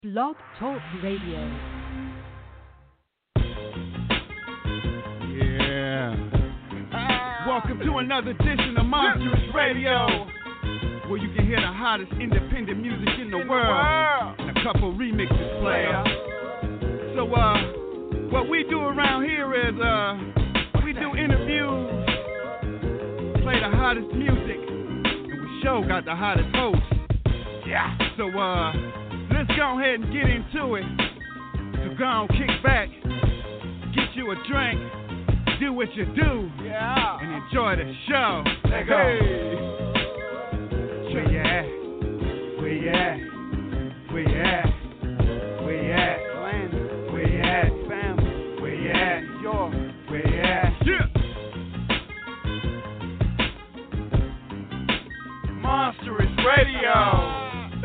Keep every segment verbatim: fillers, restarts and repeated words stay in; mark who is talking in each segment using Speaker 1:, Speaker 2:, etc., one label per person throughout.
Speaker 1: Blog Talk Radio.
Speaker 2: Yeah. Welcome to another edition of Monstrous Radio, where you can hear the hottest independent music in the world and a couple remixes player. So, uh, what we do around here is, uh, we do interviews, play the hottest music, and we show got the hottest hosts. Yeah. So, uh, let's go ahead and get into it. So go on, kick back, get you a drink, do what you do, yeah, and enjoy the show. Let go. Hey. Where you at? Where you at? Where you at? Where you at? Where you at? Family. Where you at? Your. Where you at? Yeah. Monstrous Radio.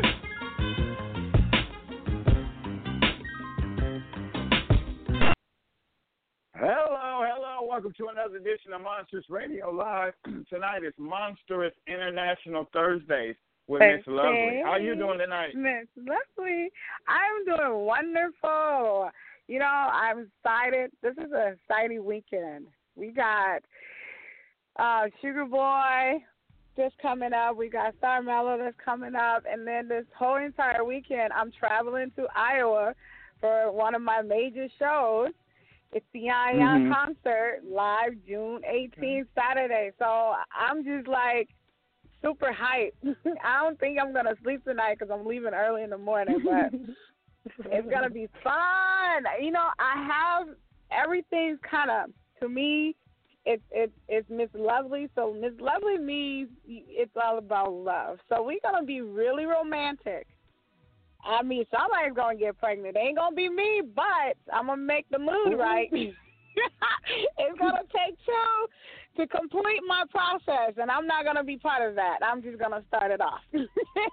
Speaker 3: Hello, hello. Welcome to another edition of Monstrous Radio Live. Tonight is Monstrous International Thursdays with Miss Lovely. How are you doing tonight?
Speaker 4: Miss Lovely, I'm doing wonderful. You know, I'm excited. This is an exciting weekend. We got uh, Sugar Boy just coming up. We got Star Mellow that's coming up. And then this whole entire weekend, I'm traveling to Iowa for one of my major shows. It's the Young Young mm-hmm. concert live June eighteenth, Saturday. So I'm just like super hyped. I don't think I'm going to sleep tonight because I'm leaving early in the morning, but it's going to be fun. You know, I have everything kind of, to me, it's it's it's Miss Lovely. So Miss Lovely means it's all about love. So we're going to be really romantic. I mean, somebody's going to get pregnant. It ain't going to be me, but I'm going to make the mood right. It's going to take two to complete my process, and I'm not going to be part of that. I'm just going to start it off. So,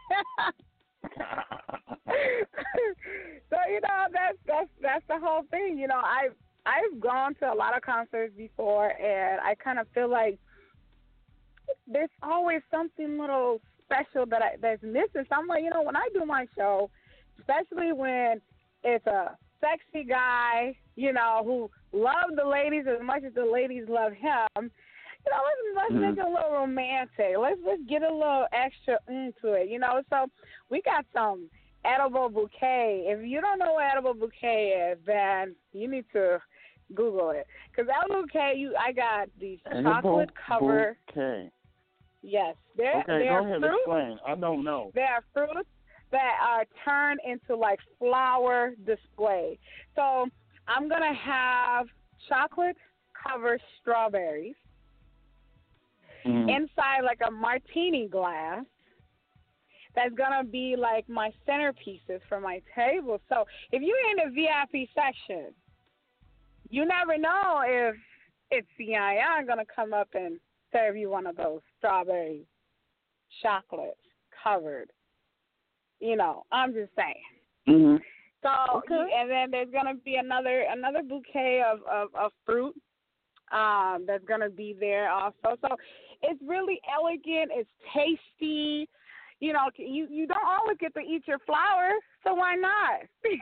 Speaker 4: you know, that's, that's, that's the whole thing. You know, I've, I've gone to a lot of concerts before, and I kind of feel like there's always something little special that I, that's missing. So I'm like, you know, when I do my show, especially when it's a sexy guy, you know, who loves the ladies as much as the ladies love him, you know, let's, let's mm-hmm. make it a little romantic. Let's let's get a little extra into it, you know. So we got some edible bouquet. If you don't know what edible bouquet is, then you need to Google it. Because edible bouquet, you, I got these chocolate cover.
Speaker 3: Bouquet.
Speaker 4: Yes, they're
Speaker 3: okay,
Speaker 4: they're
Speaker 3: go ahead,
Speaker 4: fruits.
Speaker 3: Explain. I don't know.
Speaker 4: They are fruits that are turned into like flower display. So I'm gonna have chocolate covered strawberries mm. inside like a martini glass. That's gonna be like my centerpieces for my table. So if you're in the V I P section, you never know if it's C I A gonna come up and serve you one of those strawberry chocolate covered. You know, I'm just saying.
Speaker 3: Mm-hmm.
Speaker 4: So,
Speaker 3: okay.
Speaker 4: And then there's gonna be another another bouquet of, of, of fruit um, that's gonna be there also. So it's really elegant. It's tasty. You know, you you don't always get to eat your flowers, so why not?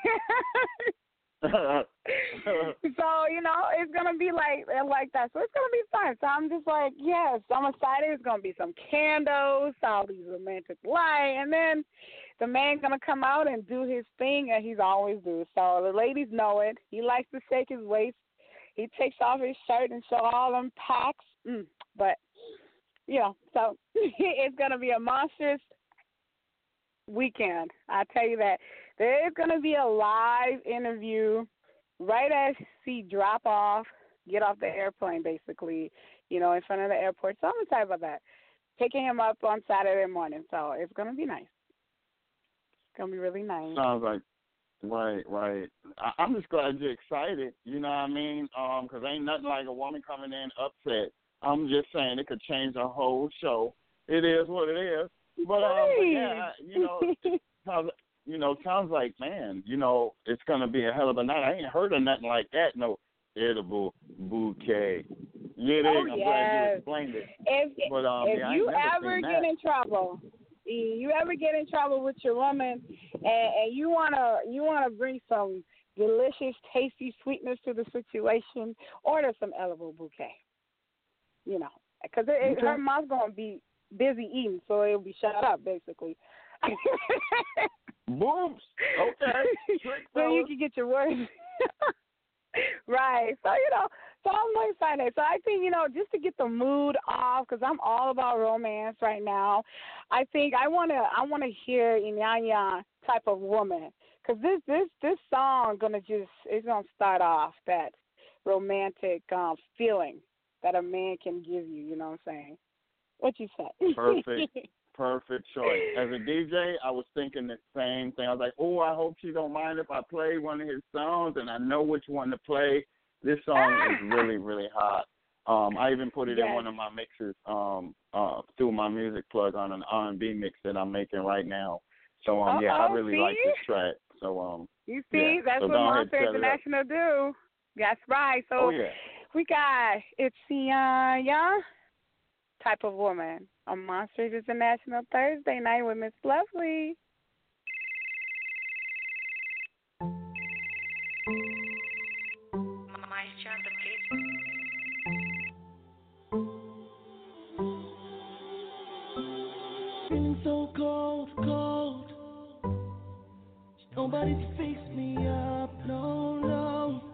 Speaker 4: So, you know, it's going to be like like that. So it's going to be fun. So I'm just like, yes, I'm excited. There's going to be some candles, all these romantic lights, and then the man's going to come out and do his thing that he's always do. So the ladies know it. He likes to shake his waist. He takes off his shirt and show all them packs. Mm, but, you know, so it's going to be a monstrous weekend. I tell you that. There is going to be a live interview right as he drop off, get off the airplane, basically, you know, in front of the airport. So I'm excited about that. Picking him up on Saturday morning. So it's going to be nice. It's going to be really nice.
Speaker 3: Sounds like, right, right. I, I'm just glad you're excited, you know what I mean? Um, because ain't nothing like a woman coming in upset. I'm just saying it could change the whole show. It is what it is. But, um, but yeah, you know, sounds, you know, sounds like, man, you know, it's going to be a hell of a night. I ain't heard of nothing like that, no edible bouquet. Yeah,
Speaker 4: oh,
Speaker 3: I'm
Speaker 4: yes.
Speaker 3: glad you explained it.
Speaker 4: If,
Speaker 3: but, um,
Speaker 4: if
Speaker 3: yeah,
Speaker 4: you ever get in trouble, You ever get in trouble with your woman, and, and you wanna you wanna bring some delicious, tasty sweetness to the situation? Order some edible bouquet. You know, because okay. her mom's gonna be busy eating, so it'll be shut up basically.
Speaker 3: Booms. Okay.
Speaker 4: So you can get your words. Right. So, you know, so I'm excited. So I think, you know, just to get the mood off, because I'm all about romance right now, I think I want to I want to hear Inyanya type of woman. Because this, this, this song going to just, it's going to start off that romantic um, feeling that a man can give you, you know what I'm saying? What you say?
Speaker 3: Perfect. Perfect choice. As a D J, I was thinking the same thing. I was like, oh, I hope she don't mind if I play one of his songs, and I know which one to play. This song ah! is really, really hot. Um, I even put it yes. in one of my mixes um, uh, through my music plug on an R and B mix that I'm making right now. So, um, yeah, I really
Speaker 4: see?
Speaker 3: like this track. So, um,
Speaker 4: You see,
Speaker 3: yeah.
Speaker 4: that's
Speaker 3: so
Speaker 4: what Monster International do. That's right. So
Speaker 3: oh, yeah.
Speaker 4: we got It's Inyanya type of woman on Monsters International Thursday night with Miss Lovely.
Speaker 5: Feeling so cold, cold. Nobody to fix me up, no, no.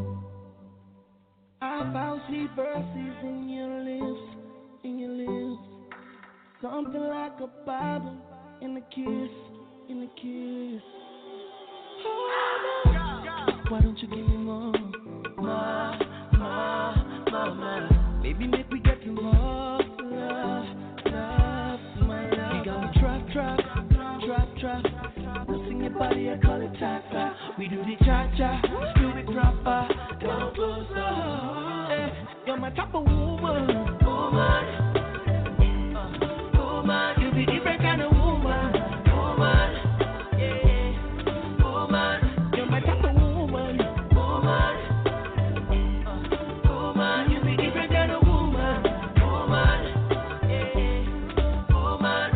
Speaker 5: I found sweet verses in your lips, in your lips. Something like a Bible in a kiss, in a kiss. Oh, no. Why don't you give me more, more, more, more, more? Maybe make we get involved, love, love, my love. You got me trap, trap, trap, trap. Now sing your body, I call it cha-cha. We do the cha-cha, do it proper. Come closer, hey, you're my type of woman, woman. You be different kind of woman, woman, yeah, woman. You're my type of woman, woman, uh, woman. You be different kind of woman, woman, yeah, woman.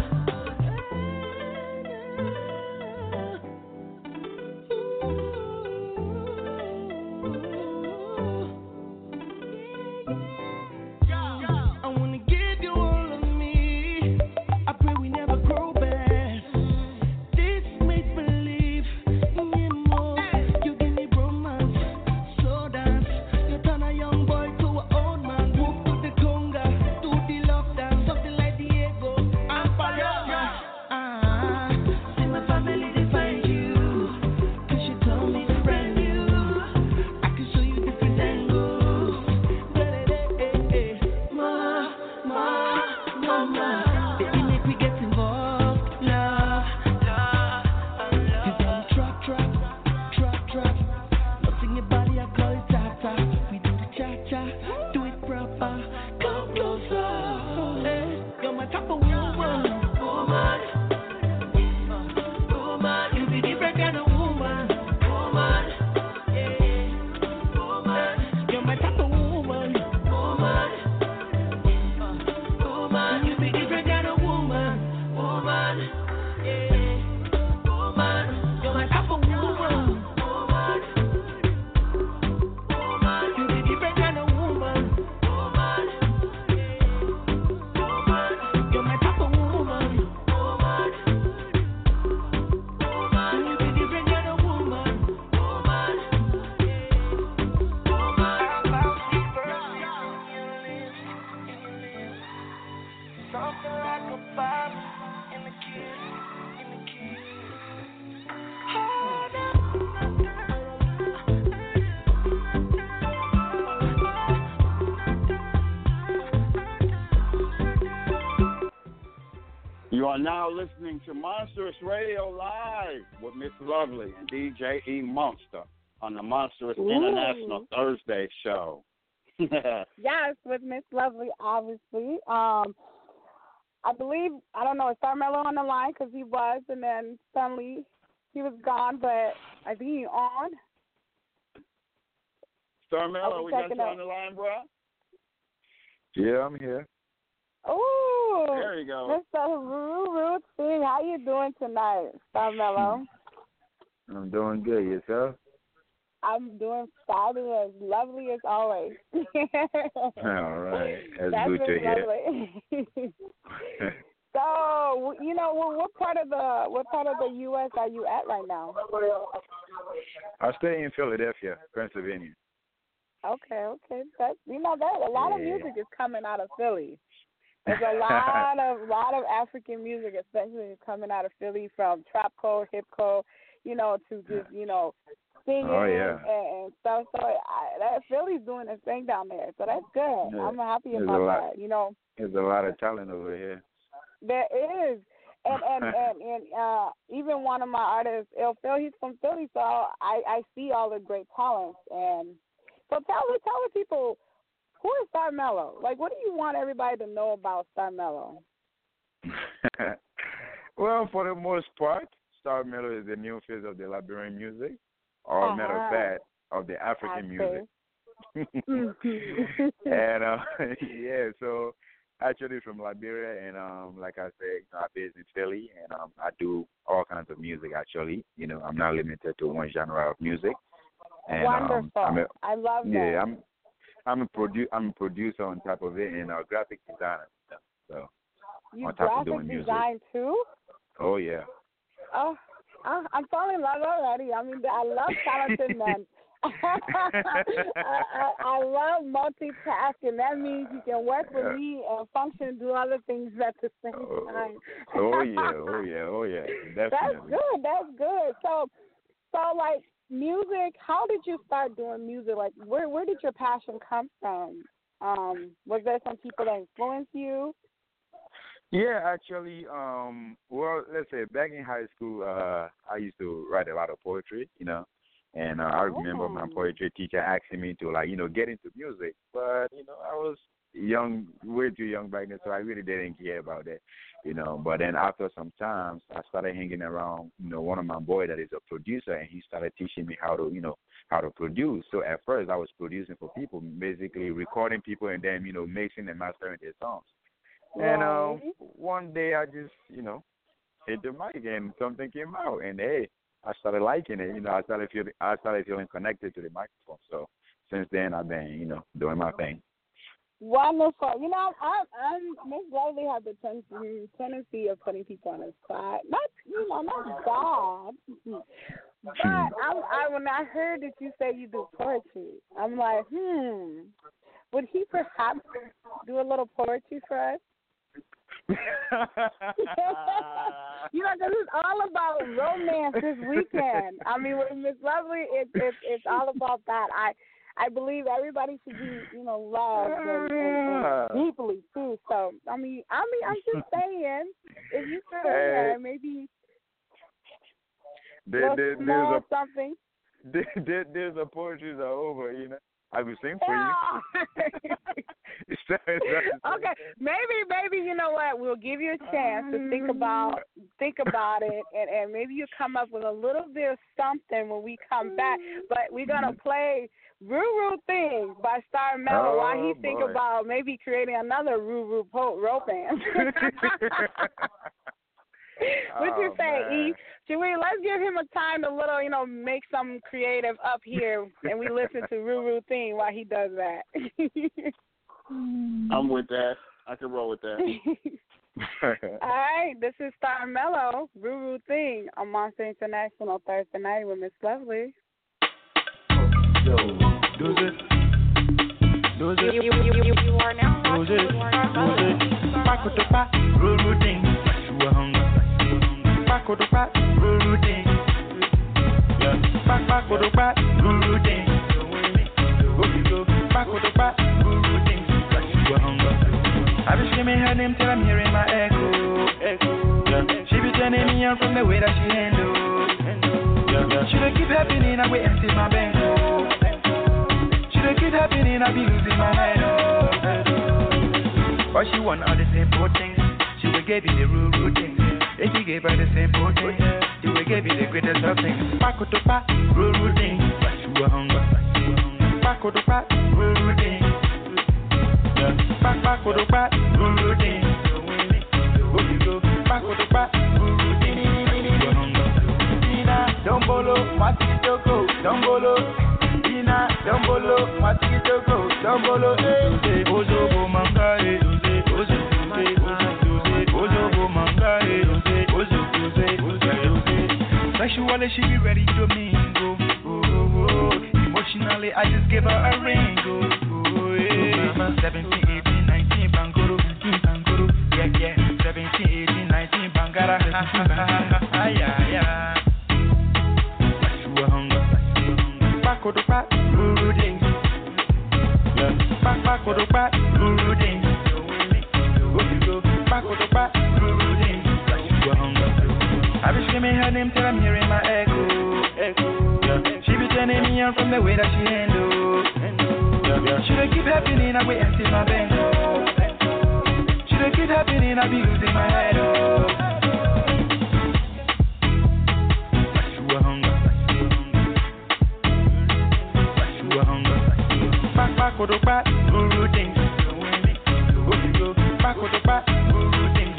Speaker 5: I wanna give you all of me. I pray we never grow bad. This makes believe in you more. You give me romance, slow dance. You turn a young boy to an old man. Move to the conga, do the love dance, something like Diego and Paloma. Ah, see my family they find you, 'cause you told me to brand new. I can show you different angles. Ma, ma, mama. Baby, make we get involved, love, love, love. You got me trap, trap, trap, trap. Now sing your body, I call it cha-cha. We do the cha-cha, do it proper. Come closer, hey, you're my type of woman, woman, uh, woman. You be different kind of woman, woman, yeah, woman. You're my type of woman, woman. Woman, you be different kind of woman, woman, yeah, woman. You're my type of woman, woman, woman. You be different kind of woman, woman, yeah, woman. You're my type of woman, woman, woman. You be different kind of woman, woman, yeah, woman. Something like a Bible in the kiss, in the kiss. Hold
Speaker 3: You are now listening to Monstrous Radio Live with Miss Lovely and D J E Monster on the Monstrous
Speaker 4: Ooh.
Speaker 3: International Thursday show.
Speaker 4: Yes, with Miss Lovely, obviously. Um, I believe, I don't know, is Starmello on the line? Because he was, and then suddenly he was gone, but I think he's on.
Speaker 3: Starmello, we got you
Speaker 4: out.
Speaker 3: on the line, bro?
Speaker 6: Yeah, I'm here.
Speaker 4: Ooh.
Speaker 3: There you go.
Speaker 4: Mister Ruru Thing, how you doing tonight, Star Mellow?
Speaker 6: I'm doing good. Yourself?
Speaker 4: I'm doing fabulous, lovely as always.
Speaker 6: All right. That's,
Speaker 4: That's
Speaker 6: good to hear.
Speaker 4: So, you know, what, what part of the what part of the U S are you at right now?
Speaker 6: I stay in Philadelphia, Pennsylvania.
Speaker 4: Okay, okay. That you know that a lot
Speaker 6: yeah.
Speaker 4: of music is coming out of Philly. There's a lot of lot of African music, especially coming out of Philly, from trapcore, hipcore, you know, to just you know singing
Speaker 6: oh, yeah.
Speaker 4: and, and stuff. So I, that Philly's doing its thing down there. So that's good.
Speaker 6: Yeah.
Speaker 4: I'm happy
Speaker 6: There's
Speaker 4: about
Speaker 6: a lot,
Speaker 4: that. You know,
Speaker 6: there's a lot of talent over here.
Speaker 4: There is. And and, and, and uh, even one of my artists, Il Phil, he's from Philly, so I, I see all the great talents. And so tell the tell the people, who is Star Mellow? Like, what do you want everybody to know about Star Mellow?
Speaker 6: Well, for the most part, Star Mellow is the new face of the Liberian music, or
Speaker 4: uh-huh.
Speaker 6: matter of fact, of the African
Speaker 4: I
Speaker 6: music. and uh, yeah, so. Actually from Liberia, and um, like I said, you know, I'm based in Philly, and um, I do all kinds of music. Actually, you know, I'm not limited to one genre of music. And,
Speaker 4: Wonderful!
Speaker 6: Um, I'm a,
Speaker 4: I love that.
Speaker 6: Yeah, I'm, I'm a produ- I'm a producer on top of it, and a graphic designer. So
Speaker 4: you
Speaker 6: on top
Speaker 4: graphic
Speaker 6: of doing music.
Speaker 4: design too?
Speaker 6: Oh yeah.
Speaker 4: Oh, I, I'm falling in love already. I mean, I love talented men. I, I, I love multitasking. That means you can work with me and function and do other things at the same time.
Speaker 6: oh yeah, oh yeah, oh yeah, definitely.
Speaker 4: That's good. That's good. So, so like music. How did you start doing music? Like, where where did your passion come from? Um, was there some people that influenced you?
Speaker 6: Yeah, actually, um, well, let's say back in high school, uh, I used to write a lot of poetry, you know. And uh, I remember
Speaker 4: oh.
Speaker 6: my poetry teacher asking me to, like, you know, get into music. But, you know, I was young, way too young back then, so I really didn't care about that, you know. But then after some time, I started hanging around, you know, one of my boys that is a producer, and he started teaching me how to, you know, how to produce. So at first I was producing for people, basically recording people and then, you know, mixing and mastering their songs. Right. And um, one day I just, you know, hit the mic and something came out. And, hey, I started liking it, you know. I started feeling, I started feeling connected to the microphone. So since then, I've been, you know, doing my thing.
Speaker 4: Wonderful. You know, I'm, I'm Miss Lovely has the tendency, tendency of putting people on the spot. Not, you know, not bad. But I, I, when I heard that you say you do poetry, I'm like, hmm, would he perhaps do a little poetry for us? You know, because it's all about romance this weekend. I mean, with Miss Lovely, it's it's it's all about that. I I believe everybody should be, you know, loved and, and, and deeply too. So I mean, I mean, I'm just saying, if you could, hey, uh, maybe
Speaker 6: there, there,
Speaker 4: small
Speaker 6: there's a,
Speaker 4: something.
Speaker 6: There, there, there's a poetry are over, you know. I will sing for you.
Speaker 4: Okay, maybe, maybe you know what? We'll give you a chance to think about, think about it, and, and maybe you come up with a little bit of something when we come back. But we're gonna play "Ruru Thing" by Star Mellow
Speaker 6: oh,
Speaker 4: while he
Speaker 6: boy.
Speaker 4: think about maybe creating another Ruru po- romance. What you
Speaker 6: oh,
Speaker 4: say,
Speaker 6: man.
Speaker 4: E? Should we let's give him a time to little, you know, make some creative up here, and we listen to Ruru Thing while he does that.
Speaker 3: I'm with that. I can roll with that.
Speaker 4: All right, this is Star Mellow, Ruru Thing on Monster International Thursday night with Miss Lovely.
Speaker 5: Yo, do it. Do it.
Speaker 7: You, you, you, you, you are now
Speaker 5: do it. Do it. Back with the back, Ruru Thing. You are hungry. Back with the back, Ruru Thing. Yeah. Back, back with the back, Ruru Thing. Go, go. Back with the back, Ruru Thing. You are hungry. I be screaming her name till I'm hearing my echo. Echo. Yeah. She be turning me on from the way that she handle. Yeah. Yeah. She don't keep happening, I wait empty my bank. She don't keep happening, I be losing my head. But she want all the same poor things. She will give you the rude, rude things. If you gave her the same poor things, she will give you the greatest of things. Paco to pack, rude, rude things. She will hunger. Paco to pack, rude, rude things.
Speaker 7: Yeah. Back, back, go to back, guru ding. Go, you go, back, go to back, guru ding. Ina, dombolo, mati toko, dombolo. Ina, dombolo, mati toko, dombolo. Eh, eh, ozobo manga, eh, eh, ozobo, eh, ozobo, ozobo manga, eh, eh, ozobo, eh, ozobo. Sexually, she be ready to mingle. Oh, oh, oh. Emotionally, I just give her a ring. Oh, oh, yeah. seventeen, eighteen, nineteen, bangoro, bangoro. Yeah, yeah. seventeen, eighteen, nineteen, bangara. Ha, ha, ha, ha, yeah, yeah. Back to back, guru ding. Yeah. Back, back to back, guru ding. Go, go. Back to back, guru ding. I be screaming her name till I'm hearing my echo. Echo. Yeah. She be turning me on from the way that she handle. Yeah. Yeah. She don't keep happening, I wait until my bando. She don't keep happening, I be losing my head. Oh. Back, back, go to back, guru ding. Go, go, back, go to back, guru ding.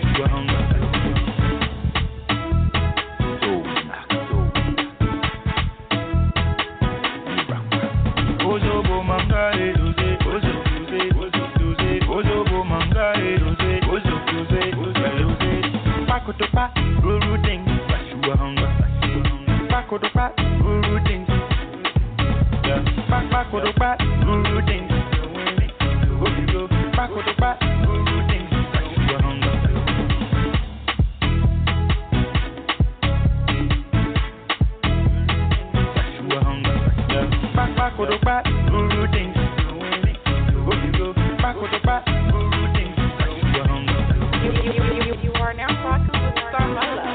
Speaker 7: Ozobo manga e doze, ozo doze, ozo doze, ozobo manga e doze, ozo doze, ozo doze. Bako to pa, guru ding, basuwa hanga. Bako to pa, guru ding. Yeah, bak bako to pa, guru ding. Go go, bako to pa, guru ding, basuwa hanga. Basuwa hanga. Yeah, bak bako to pa, guru ding. Go go, bako to pa, guru ding, basuwa hanga.
Speaker 4: You, you, you, you, you are now rocking with Star Milo.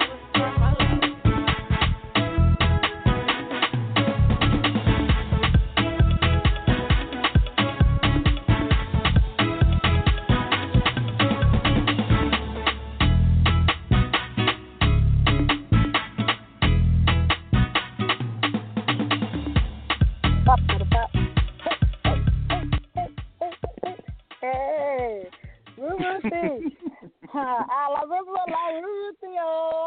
Speaker 4: Hey, Ruby, Alabama, like Ruby, oh.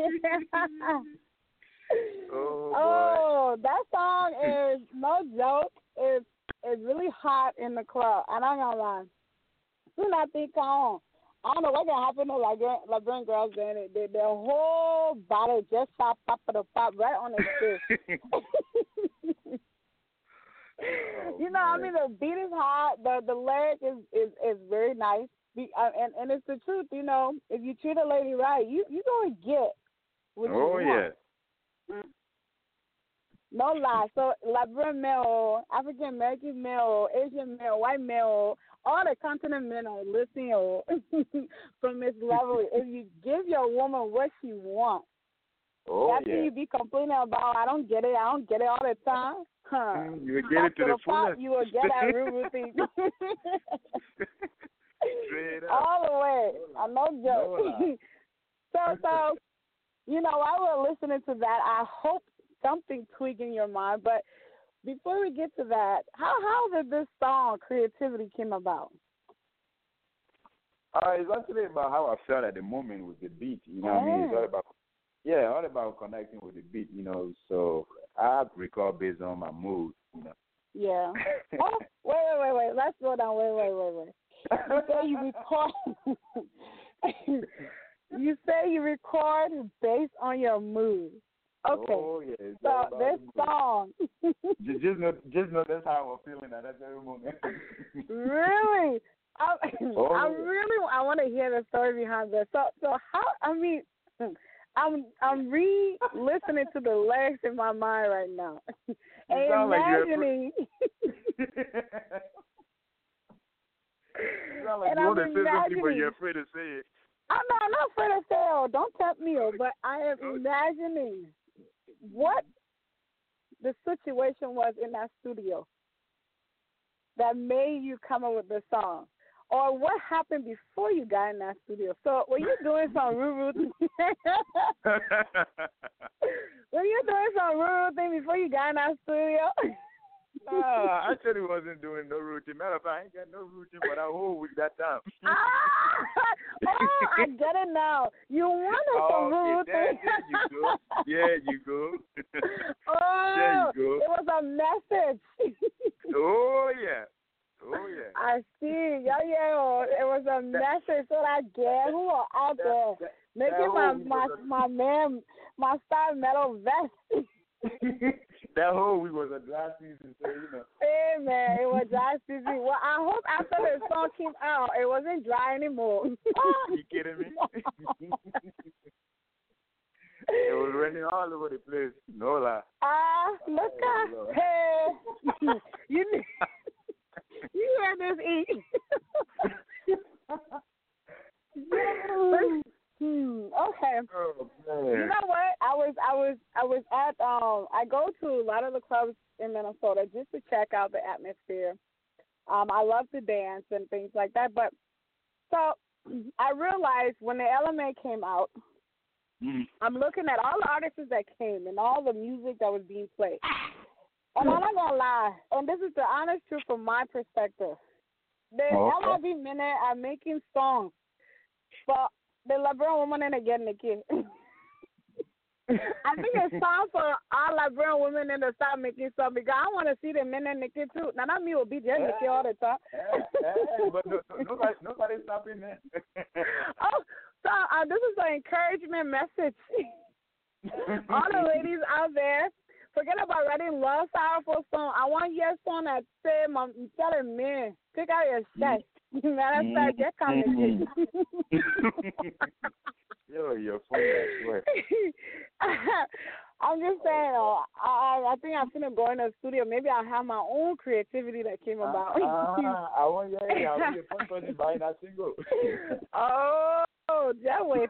Speaker 6: Oh,
Speaker 4: Oh, that song is no joke. It's it's really hot in the club, and I'm gonna lie. Soon I think on. I don't know what can happen to like LeBron girls doing it. Their, their whole body just pop, pop, pop, pop right on their chest.
Speaker 6: Oh,
Speaker 4: you know,
Speaker 6: man.
Speaker 4: I mean, the beat is hot. The the lyric is, is, is very nice. Be, uh, and and it's the truth. You know, if you treat a lady right, you you gonna get what you
Speaker 6: Oh,
Speaker 4: want.
Speaker 6: yeah.
Speaker 4: Mm. No lie. So, Liberian male, African American male, Asian male, white male, all the continent men are listening from this level. If you give your woman what she wants,
Speaker 6: Oh,
Speaker 4: after
Speaker 6: yeah.
Speaker 4: you be complaining about, I don't get it, I don't get it all the time. Huh.
Speaker 6: Mm, you will get it to the fullest.
Speaker 4: You will get that real thing.
Speaker 6: Straight up.
Speaker 4: All the way. I no joke.
Speaker 6: No
Speaker 4: so, so, you know, while we're listening to that, I hope something tweaked in your mind. But before we get to that, how how did this song Creativity came about?
Speaker 6: Uh, it's actually about how I felt at the moment with the beat. You know what I mean? It's all about, yeah, all about connecting with the beat. You know, so I record based on my mood. You know.
Speaker 4: Yeah. Oh, wait, wait, wait, wait. Let's slow down. Wait, wait, wait, wait. You say you record. You say you record based on your mood. Okay.
Speaker 6: Oh, yeah. It's
Speaker 4: So
Speaker 6: all about
Speaker 4: this
Speaker 6: the mood.
Speaker 4: song.
Speaker 6: just, just know, just know that's how I'm feeling at that very moment.
Speaker 4: Really? I,
Speaker 6: Oh,
Speaker 4: I
Speaker 6: yeah.
Speaker 4: really I want to hear the story behind this. So, so how? I mean, I'm I'm re-listening to the lyrics in my mind right now, and
Speaker 6: sound like you're
Speaker 4: imagining.
Speaker 6: You sound like
Speaker 4: And
Speaker 6: you
Speaker 4: I'm
Speaker 6: want to say something, but
Speaker 4: imagining-
Speaker 6: you're afraid to say it.
Speaker 4: I'm not, I'm not afraid to say, oh, don't tempt me, oh, but I am imagining what the situation was in that studio that made you come up with the song, or what happened before you got in that studio. So were you doing some rude thing? Were you doing some rude thing before you got in that studio?
Speaker 6: Nah, I actually wasn't doing no routine. Matter of fact, I ain't got no routine for that whole week that time.
Speaker 4: ah, oh, I get it now. You wanted
Speaker 6: oh,
Speaker 4: some
Speaker 6: okay,
Speaker 4: routine.
Speaker 6: there, there you go. Yeah, you go.
Speaker 4: oh,
Speaker 6: there you go.
Speaker 4: It was a message.
Speaker 6: oh, yeah. Oh, yeah.
Speaker 4: I see. Yeah, yeah. It was a message so that girl who are out
Speaker 6: that,
Speaker 4: there
Speaker 6: that,
Speaker 4: making
Speaker 6: that
Speaker 4: my, my,
Speaker 6: a...
Speaker 4: my man, my star metal vest.
Speaker 6: that whole week was a dry season, so you know.
Speaker 4: Hey man, it was dry season. Well, I hope after the song came out, it wasn't dry anymore.
Speaker 6: You kidding me? It was raining all over the place. No lie.
Speaker 4: Ah, uh, look at
Speaker 6: oh,
Speaker 4: hey, you you heard this eat. Hmm. Okay.
Speaker 6: Oh,
Speaker 4: you know what? I was, I was, I was at. Um, I go to a lot of the clubs in Minnesota just to check out the atmosphere. Um, I love to dance and things like that. But so I realized when the L M A came out, mm. I'm looking at all the artists that came and all the music that was being played. And I'm not gonna lie, and this is the honest truth from my perspective. The okay. L I B Minute are making songs, but the Liberian woman ain't getting the kid. I think it's time for all Liberian women to start making songs because I want to see the men and the kid too. Now, not me will be just the kid all the time.
Speaker 6: but no, no, nobody, nobody's stopping that.
Speaker 4: oh, so uh, this is an encouragement message. all the ladies out there, forget about writing love sorrowful song. I want your song that say, "Mom, tell a man, pick out your chest." Matter of fact, get coming.
Speaker 6: Yo, you're funny, I swear.
Speaker 4: I'm just saying, oh, I, I think I'm going to go in the studio. Maybe I'll have my own creativity that came about.
Speaker 6: Uh, uh, I want you to I'll be the first person buying that single.
Speaker 4: oh, just wait.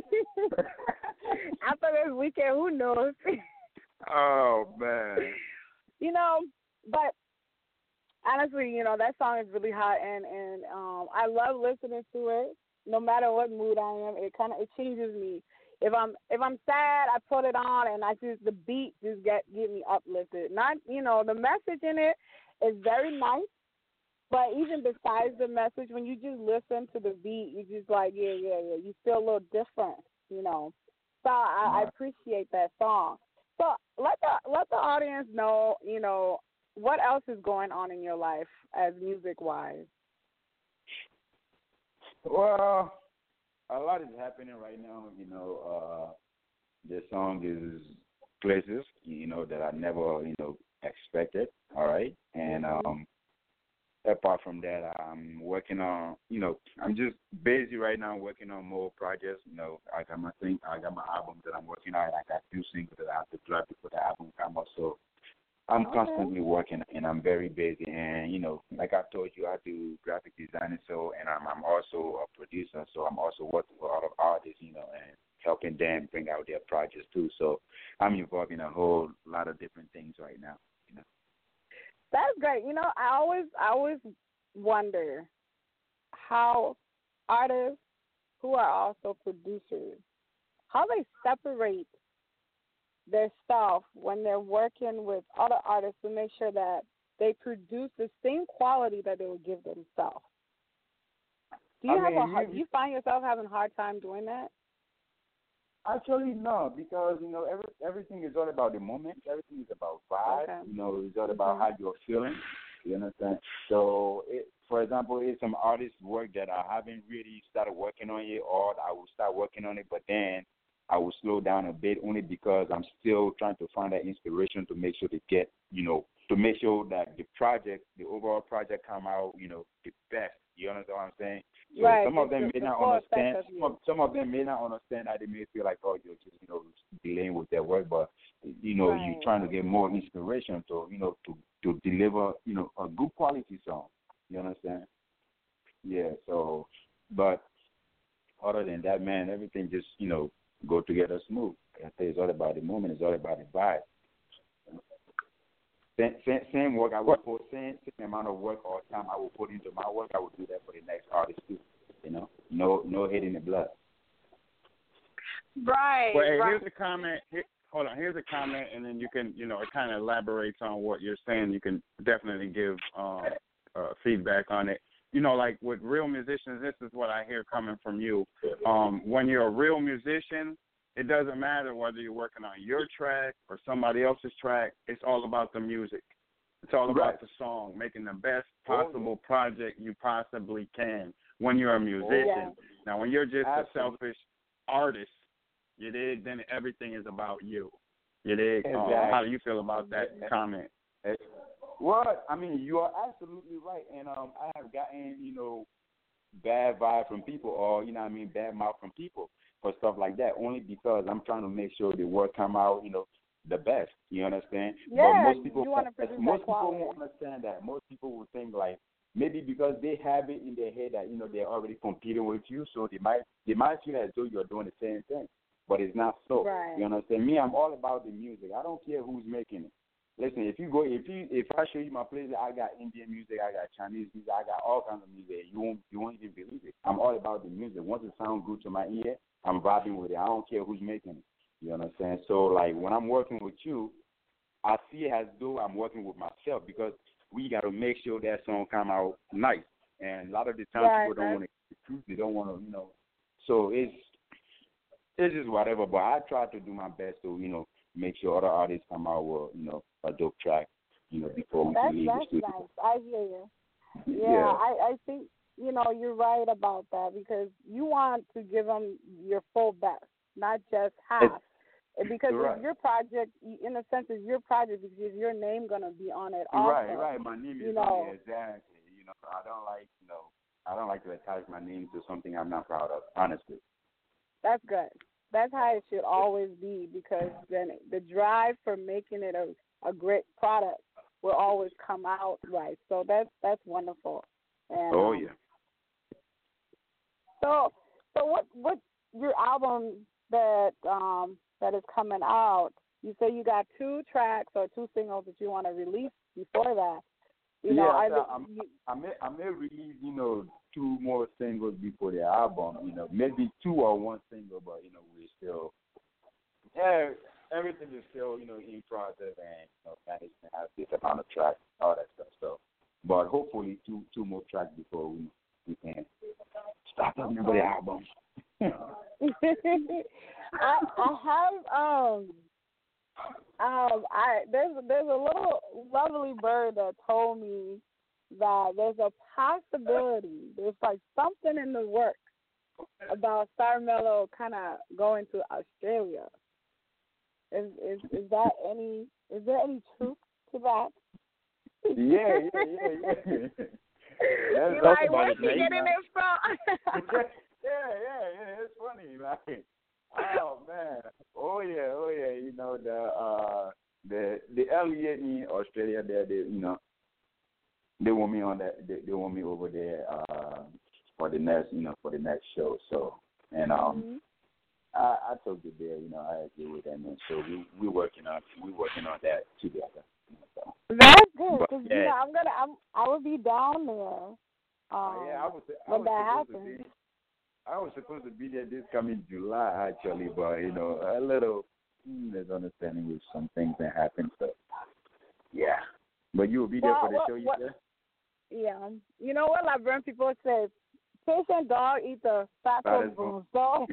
Speaker 4: After this weekend, who knows?
Speaker 6: Oh, man.
Speaker 4: You know, but honestly, you know, that song is really hot, and, and um, I love listening to it. No matter what mood I am, it kind of it changes me. If I'm if I'm sad, I put it on, and I just the beat just get get me uplifted. Not you know the message in it is very nice, but even besides the message, when you just listen to the beat, you just like yeah yeah yeah, you feel a little different, you know. So I, I appreciate that song. So let the let the audience know, you know, what else is going on in your life as music wise.
Speaker 6: Well, a lot is happening right now. You know, uh, the song is places, you know, that I never, you know, expected. All right. And um, apart from that, I'm working on, you know, I'm just busy right now working on more projects. You know, I got my thing, I got my album that I'm working on. I got two singles that I have to drop before the album comes out. So I'm okay. constantly working, and I'm very busy. And, you know, like I told you, I do graphic design, so, and I'm, I'm also a producer, so I'm also working with other artists, you know, and helping them bring out their projects, too. So I'm involved in a whole lot of different things right now, you know.
Speaker 4: That's great. You know, I always, I always wonder how artists who are also producers, how they separate their stuff when they're working with other artists to make sure that they produce the same quality that they would give themselves. Do you I have mean, a hard, you, do you find yourself having a hard time doing that?
Speaker 6: Actually, no, because you know every, everything is all about the moment. Everything is about vibe. Okay. You know, it's all about mm-hmm. how you're feeling. You understand? So, it, for example, if some artists work that I haven't really started working on yet, or I will start working on it, but then I will slow down a bit only because I'm still trying to find that inspiration to make sure to get, you know, to make sure that the project, the overall project come out, you know, the best. You understand what I'm saying? So
Speaker 4: right.
Speaker 6: some of them
Speaker 4: the,
Speaker 6: may
Speaker 4: the
Speaker 6: not understand. Some of, some of them may not understand that they may feel like, oh, you're just, you know, delaying with their work, but, you know,
Speaker 4: right.
Speaker 6: you're trying to get more inspiration to, you know, to, to deliver, you know, a good quality song. You understand? Yeah, so, but other than that, man, everything just, you know, go together smooth. I say it's all about the moment. It's all about the vibe. Same, same, same work I would put, same, same amount of work or time I would put into my work, I would do that for the next artist too. You know, no, no hate in the blood.
Speaker 4: Right.
Speaker 3: Well, hey,
Speaker 4: right.
Speaker 3: here's a comment. Here, hold on. Here's a comment, and then you can, you know, it kind of elaborates on what you're saying. You can definitely give um, uh, feedback on it. You know, like with real musicians, this is what I hear coming from you. Um, when you're a real musician, it doesn't matter whether you're working on your track or somebody else's track. It's all about the music. It's all about
Speaker 6: Right.
Speaker 3: the song, making the best possible project you possibly can when you're a musician.
Speaker 4: Yeah.
Speaker 3: Now, when you're just
Speaker 6: Absolutely.
Speaker 3: a selfish artist, you dig, then everything is about you. You dig? Um,
Speaker 6: Exactly.
Speaker 3: how do you feel about that comment?
Speaker 6: Well, I mean, you are absolutely right, and um, I have gotten, you know, bad vibe from people, or you know, what I mean, bad mouth from people for stuff like that, only because I'm trying to make sure the work come out, you know, the best. You understand?
Speaker 4: Yeah,
Speaker 6: but most people,
Speaker 4: you want to produce
Speaker 6: most
Speaker 4: that
Speaker 6: people
Speaker 4: quality.
Speaker 6: won't understand that. Most people will think like maybe because they have it in their head that you know they're already competing with you, so they might they might feel as though you're doing the same thing, but it's not so.
Speaker 4: Right.
Speaker 6: You understand? Me, I'm all about the music. I don't care who's making it. Listen, if you go, if you, if I show you my playlist, I got Indian music, I got Chinese music, I got all kinds of music. You won't, you won't even believe it. I'm all about the music. Once it sounds good to my ear, I'm vibing with it. I don't care who's making it. You understand? So, like when I'm working with you, I see it as though I'm working with myself because we got to make sure that song come out nice. And a lot of the times
Speaker 4: Right,
Speaker 6: people don't
Speaker 4: right.
Speaker 6: want to the truth. They don't want to, you know. So it's it's just whatever. But I try to do my best to, you know, make sure other artists come out with, you know, a dope track, you know, before we
Speaker 4: That's
Speaker 6: leave the
Speaker 4: that's
Speaker 6: studio.
Speaker 4: nice. I hear you. Yeah,
Speaker 6: Yeah.
Speaker 4: I I think you know you're right about that because you want to give them your full best, not just half. And because
Speaker 6: Right.
Speaker 4: it's your project, in a sense, it's your project because your name gonna be on it. Also.
Speaker 6: Right, right. My name is
Speaker 4: you
Speaker 6: on
Speaker 4: know.
Speaker 6: it, exactly. You know, I don't like, you know, I don't like to attach my name to something I'm not proud of, honestly.
Speaker 4: That's good. That's how it should always be because then the drive for making it a, a great product will always come out right. So that's that's wonderful. And,
Speaker 6: Oh,
Speaker 4: um,
Speaker 6: yeah.
Speaker 4: So so what what your album that um that is coming out? You say you got two tracks or two singles that you want to release before that. You know,
Speaker 6: yeah,
Speaker 4: are
Speaker 6: so
Speaker 4: they,
Speaker 6: I'm,
Speaker 4: you,
Speaker 6: I may I may release, you know, two more singles before the album, you know, maybe two or one single, but, you know, we're still, yeah, everything is still, you know, in process and, you know, management has this amount of tracks, all that stuff, so, but hopefully two two more tracks before we, we can start talking about the album.
Speaker 4: I I have um um I there's there's a little lovely bird that told me that there's a possibility there's like something in the works about Star Mellow kind of going to Australia. Is is is that any is there any truth to that?
Speaker 6: yeah, yeah, yeah, yeah. Let's
Speaker 4: You're
Speaker 6: talk
Speaker 4: like,
Speaker 6: about
Speaker 4: where's
Speaker 6: it,
Speaker 4: she
Speaker 6: mate.
Speaker 4: getting it from?
Speaker 6: yeah, yeah, yeah. It's funny, like, oh man, oh yeah, oh yeah. You know the uh the the Elliot in Australia, there, they you know they want me on that. They, they want me over there uh for the next you know for the next show. So and um.
Speaker 4: Mhm.
Speaker 6: I, I told you there, you know, I agree with them, and so we we working on we working on that together. You know, so.
Speaker 4: That's good
Speaker 6: But,
Speaker 4: because
Speaker 6: yeah.
Speaker 4: you know I'm gonna I'm I will be down there. Um,
Speaker 6: yeah, I was I
Speaker 4: when
Speaker 6: was
Speaker 4: that
Speaker 6: supposed
Speaker 4: happens.
Speaker 6: to be I was supposed to be there this coming July actually, but you know a little mm, misunderstanding with some things that happened. So yeah, but you will be there
Speaker 4: Well,
Speaker 6: for the
Speaker 4: what-
Speaker 6: show, you
Speaker 4: what-
Speaker 6: said?
Speaker 4: Yeah, you know what Laverne people say, patient dog eat the fat
Speaker 6: That is
Speaker 4: spoon. So,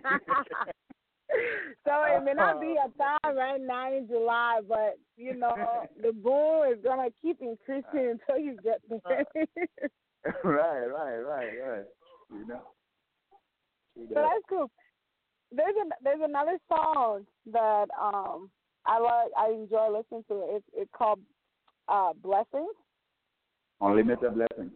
Speaker 4: so it may not be a time right now in July, but you know the boom is gonna keep increasing until you get there.
Speaker 6: right, right, right, right. You know.
Speaker 4: So that's cool. There's an there's another song that um I like I enjoy listening to. It's it's called uh Blessings.
Speaker 6: Unlimited blessings.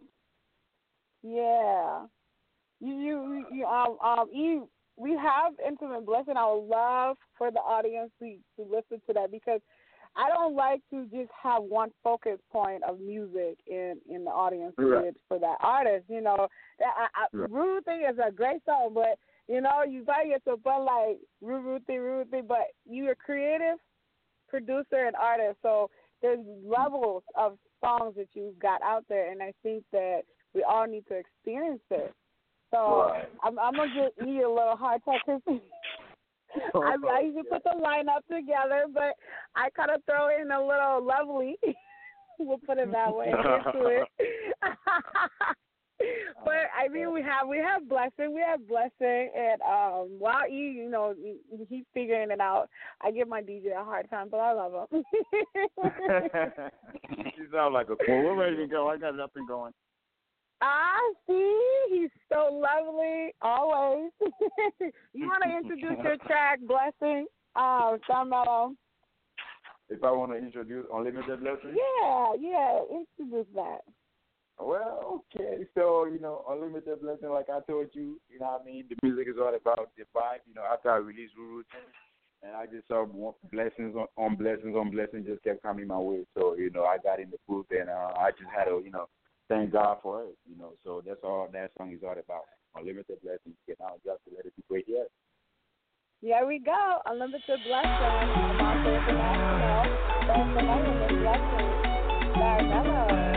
Speaker 4: Yeah. You you you um um you we have Intimate Blessing. I would love for the audience to to listen to that because I don't like to just have one focus point of music in, in the audience
Speaker 6: Right.
Speaker 4: for that artist. You know, I, I,
Speaker 6: Right.
Speaker 4: Ruthie is a great song, but you know, you might get to fun like Ruthie, Ruthie, but you're a creative producer and artist, so there's levels of songs that you've got out there, and I think that we all need to experience it. So
Speaker 6: Right.
Speaker 4: I'm, I'm gonna give you a little hard time because I mean, I usually put the lineup together, but I kind of throw in a little lovely. We'll put it that way into it. But I mean, we have we have blessing, we have blessing, and um, while he, you know, he, he's figuring it out. I give my D J a hard time, but I love him.
Speaker 3: You sound like a well, we're ready to go. I got nothing going.
Speaker 4: Ah, see, he's so lovely, always. You want to introduce your track, Blessing, uh, Carmelo?
Speaker 6: If I want to introduce Unlimited Blessing?
Speaker 4: Yeah, yeah, introduce that.
Speaker 6: Well, okay. So, you know, Unlimited Blessing, like I told you, you know what I mean? The music is all about the vibe. You know, after I released Ruru, and I just saw blessings on, on blessings on blessings just kept coming my way. So, you know, I got in the booth and uh, I just had to, you know, thank God for it, you know. So that's all that song is all about. Unlimited Blessings. You know, just to let it be great here.
Speaker 4: Here we go. Unlimited Blessing. Amasa International. Thanks for Unlimited Blessing. Carmelo.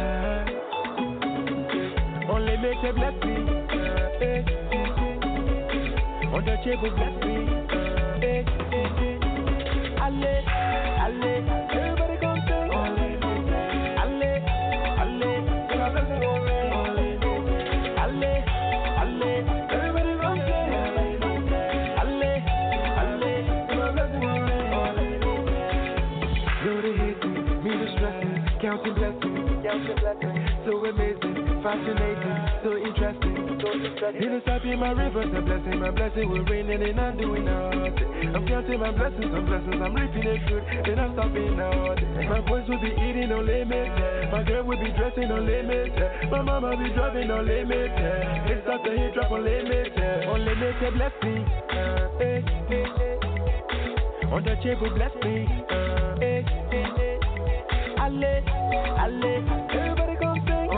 Speaker 5: Unlimited blessing, eh, untouchable blessing, eh, alle, alle, everybody come sing, alle, alle, my blessing will rain, alle, alle, everybody come sing, alle, alle, my blessing will rain. Though they hate me, me distressing, counting blessings, counting blessings, so amazing. Fascinating, so interesting, so interesting. In the stop in my rivers, a blessing, my blessing will rain and then I'm doing nothing. I'm counting my blessings, some blessings, I'm reaping the fruit, then I'm stopping out. My boys will be eating no limit, my girl will be dressing no limit, my mama be driving no limit. It's not the hit drop on limit, unlimited blessing, eh, eh, eh. Untouchable blessing, eh, eh, eh. Alle, alle, everybody come sing.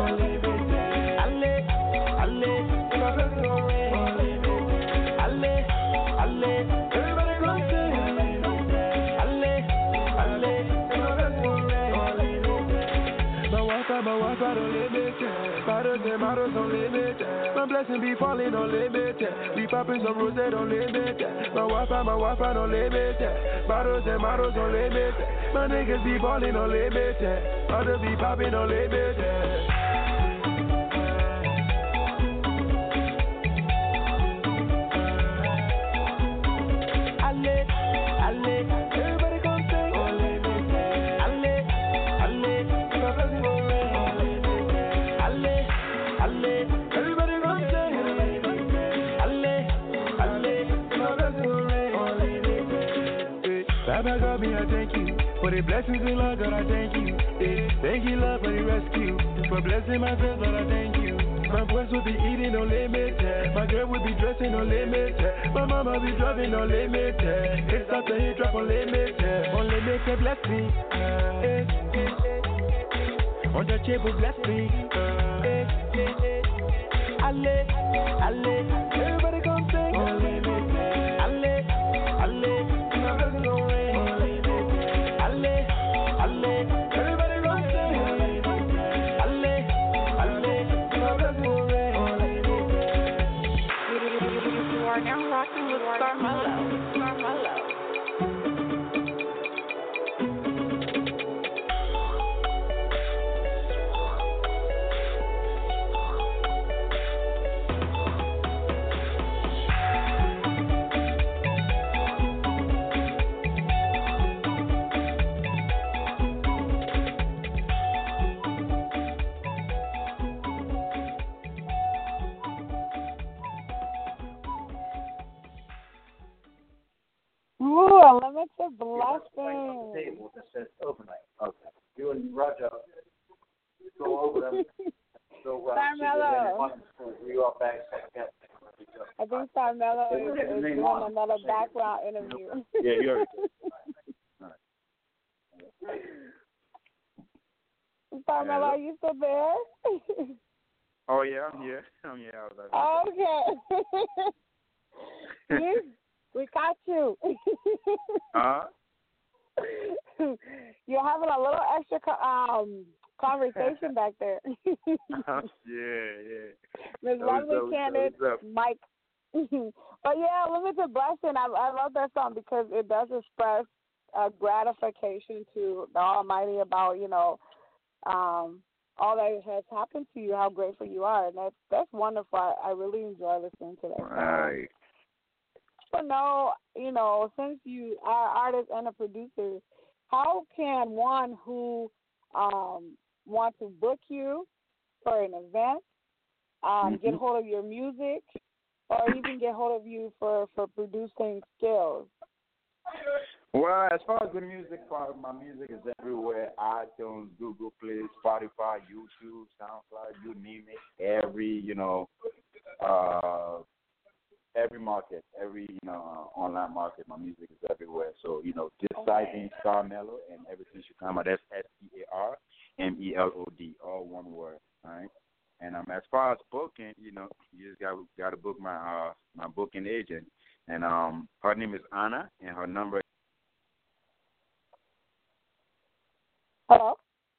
Speaker 5: Bottles on limit, my blessing be falling on limit. Be popping some rose on limit. My Wi-Fi, my Wi-Fi on limit. Bottles and models on limit. My niggas be falling on limit. Others be popping on limit. Baba God, me, I thank you for the blessings in Lord, God, I thank you. Eh, thank you, Lord, for the rescue, for blessing my friends, Lord, I thank you. My boys will be eating no limit, eh. My girl will be dressing no limit, eh. My mama be driving no limit, eh. It's not the hit drop on limit, eh. Unlimited blessing, eh, eh, eh. Untouchable blessing, eh, eh, eh. Alle, alle, everybody come sing. Unlimited, alle, alle, my blessing go rain. Alle, alle, everybody come sing. Alle, alle, my blessing go rain.
Speaker 4: You are now rocking with Carmelo. Carmelo. Ooh, unlimited blessing.
Speaker 8: Table that says overnight. Okay. You and Roger go over them. So, uh,
Speaker 4: Carmelo.
Speaker 8: You are back.
Speaker 4: I think Carmelo is, is doing another background interview.
Speaker 6: Yeah, you already
Speaker 4: Carmelo, are you still there?
Speaker 6: Oh, yeah, I'm here. I'm here. I was like,
Speaker 4: Okay. You, we got you.
Speaker 6: huh?
Speaker 4: You're having a little extra co- um conversation back there.
Speaker 6: uh-huh. Yeah, yeah.
Speaker 4: Miss
Speaker 6: What's
Speaker 4: Lovely
Speaker 6: up,
Speaker 4: Candid,
Speaker 6: what's up?
Speaker 4: Mike But yeah, Limited Blessing, I, I love that song because it does express uh, gratification to the Almighty about, you know, um, all that has happened to you, how grateful you are. And that's, that's wonderful. I, I really enjoy listening to that song.
Speaker 6: Right.
Speaker 4: So know, you know, since you are artists and a producer, how can one who um, wants to book you for an event um,
Speaker 6: Mhm.
Speaker 4: get hold of your music, or even get hold of you for, for producing skills?
Speaker 6: Well, as far as the music part, my music is everywhere: iTunes, Google Play, Spotify, YouTube, SoundCloud, you name it. Every, you know, uh, every market, every, you know, uh, online market, my music is everywhere. So, you know, just type in Star Mellow and everything should come out. That's S T A R M E L O D, all one word, all right? And um, as far as booking, you know, you just got got to book my uh my booking agent, and um her name is Anna, and her number.
Speaker 4: Hello?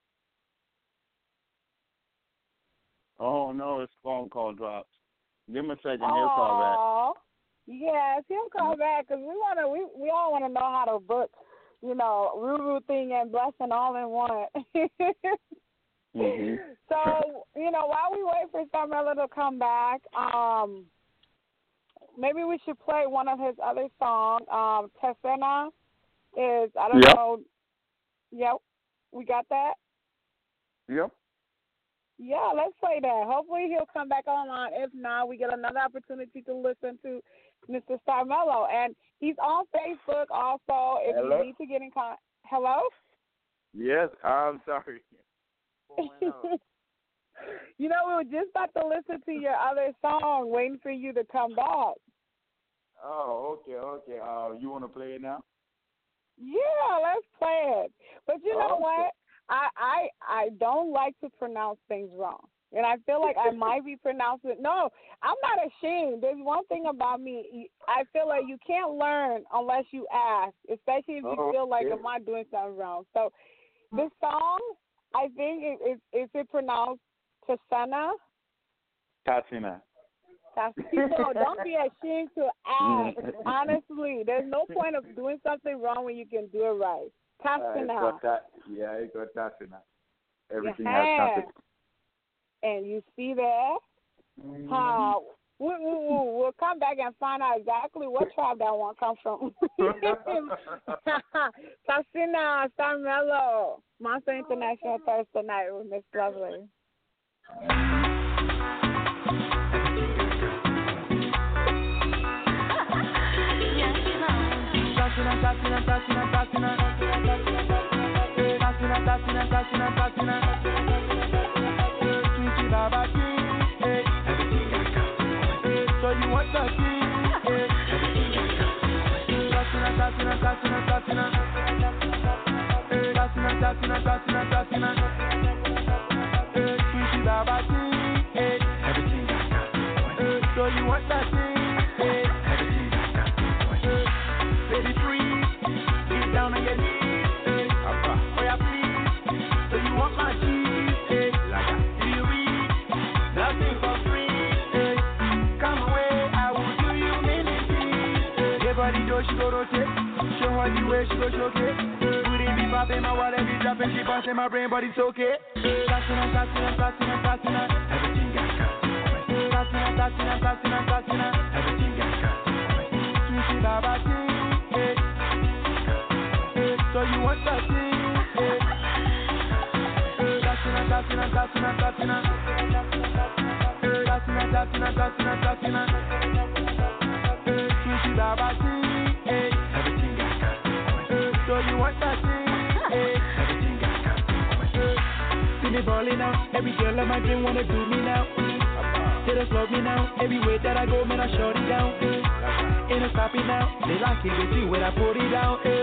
Speaker 3: Oh no, his phone call dropped. Give him a second. He'll call
Speaker 4: back. Yes, he'll call back because we wanna we we all want to know how to book, you know, Ruru thing and Blessing all in one.
Speaker 3: Mm-hmm.
Speaker 4: So, you know, while we wait for Starmello to come back, um, maybe we should play one of his other songs. Um, Tesena is, I don't
Speaker 3: Yep.
Speaker 4: know. Yep. We got that?
Speaker 3: Yep.
Speaker 4: Yeah, let's play that. Hopefully he'll come back online. If not, we get another opportunity to listen to Mister Starmello. And he's on Facebook also. If
Speaker 6: Hello?
Speaker 4: you need to get in contact. Hello?
Speaker 6: Yes, I'm sorry.
Speaker 4: You know, we were just about to listen to your other song, waiting for you to come back.
Speaker 6: Oh, okay, okay. Uh, you want to play it now?
Speaker 4: Yeah, let's play it. But you know
Speaker 6: Okay.
Speaker 4: what? I, I I don't like to pronounce things wrong. And I feel like I might be pronouncing it. No, I'm not ashamed. There's one thing about me. I feel like you can't learn unless you ask, especially if you
Speaker 6: Oh,
Speaker 4: feel like,
Speaker 6: okay.
Speaker 4: am I doing something wrong? So this song, I think, it, it, is it pronounced Tasena?
Speaker 6: Tatina.
Speaker 4: People, don't be ashamed to ask. Honestly, there's no point of doing something wrong when you can do it right. Tasena.
Speaker 6: Uh, that, yeah, it's got Tatina. Everything
Speaker 4: Yeah.
Speaker 6: has Tatina.
Speaker 4: And you see there?
Speaker 6: Mm-hmm.
Speaker 4: How we, we, we, we'll come back and find out exactly what tribe that one comes from. Tasina, Starmello, Monster International Thursday night with Miss Lovely.
Speaker 7: Tatina, Tatina, Tatina, Tatina, Tatina, Tatina, Tatina, Tatina, Sweetie Baba King, everything I got. So you want the king, Tatina, Tatina, Tatina, Tatina, Tatina, Tatina, Tatina, Tatina, Sweetie Baba King, everything I got. So you want the king. Baby, freeze, get down on your knees, eh. Oh, yeah, please. So you want my cheese, eh. Do you read? Nothing for free, eh. Come away, I will do you many things, eh. Hey, body, do she go rotate? Show her the way she go showcase. Put in the pop in my wallet, be dropping, she bouncing my brain, but it's okay. Tatina, Tatina, Tatina, Tatina, everything I got. Tatina, Tatina, Tatina, Tatina, everything I got. Sweetie Baba King. So you want that thing, eh? Tatina, Tatina, Tatina, Tatina, Tatina, Tatina, Tatina, Tatina, Sweetie Baba King, eh? Everything I got. So you want that thing, eh? Everything I got. See me balling now. Every girl of my dream wanna do me now. They just love me now. Everywhere that I go, man, I shut it down. Ain't no stopping now. They like it, they see when I put it down. Eh.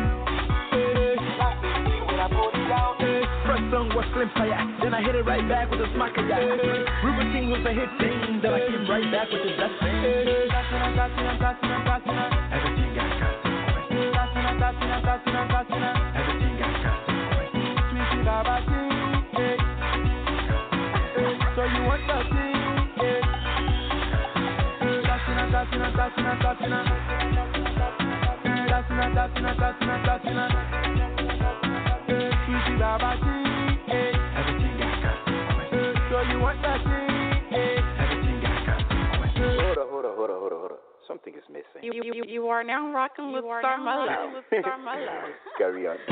Speaker 7: First song was Slim Fire, then I hit it right back with a smacker. Ruben King was a hit thing, then I came right back with the best thing. Tatina, Tatina, Tatina, Tatina, everything I got. Tatina, Tatina, Tatina, Tatina, everything I got. Sweetie Baba King, eh. So you want that thing, eh. Tatina, Tatina, Tatina. Tatina, Tatina, Tatina, Tatina. Sweetie Babati, everything got consequences. So you want that thing, everything got consequences.
Speaker 9: Hold up, hold up, hold up, hold up, hold up. Something is missing.
Speaker 10: You, you, you are now rocking with Starmello. With Starmello.
Speaker 9: Carry on.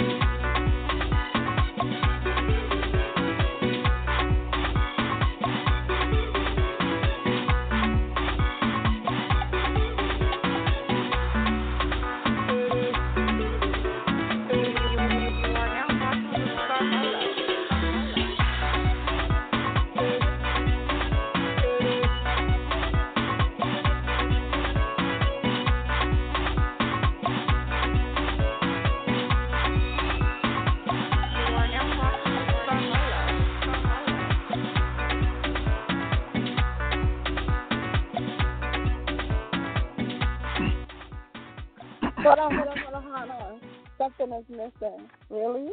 Speaker 4: Hold on, hold on, hold on, hold on. Something is missing. Really?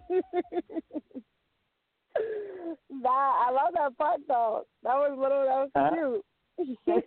Speaker 4: That, I love that part though. That was little. That was cute.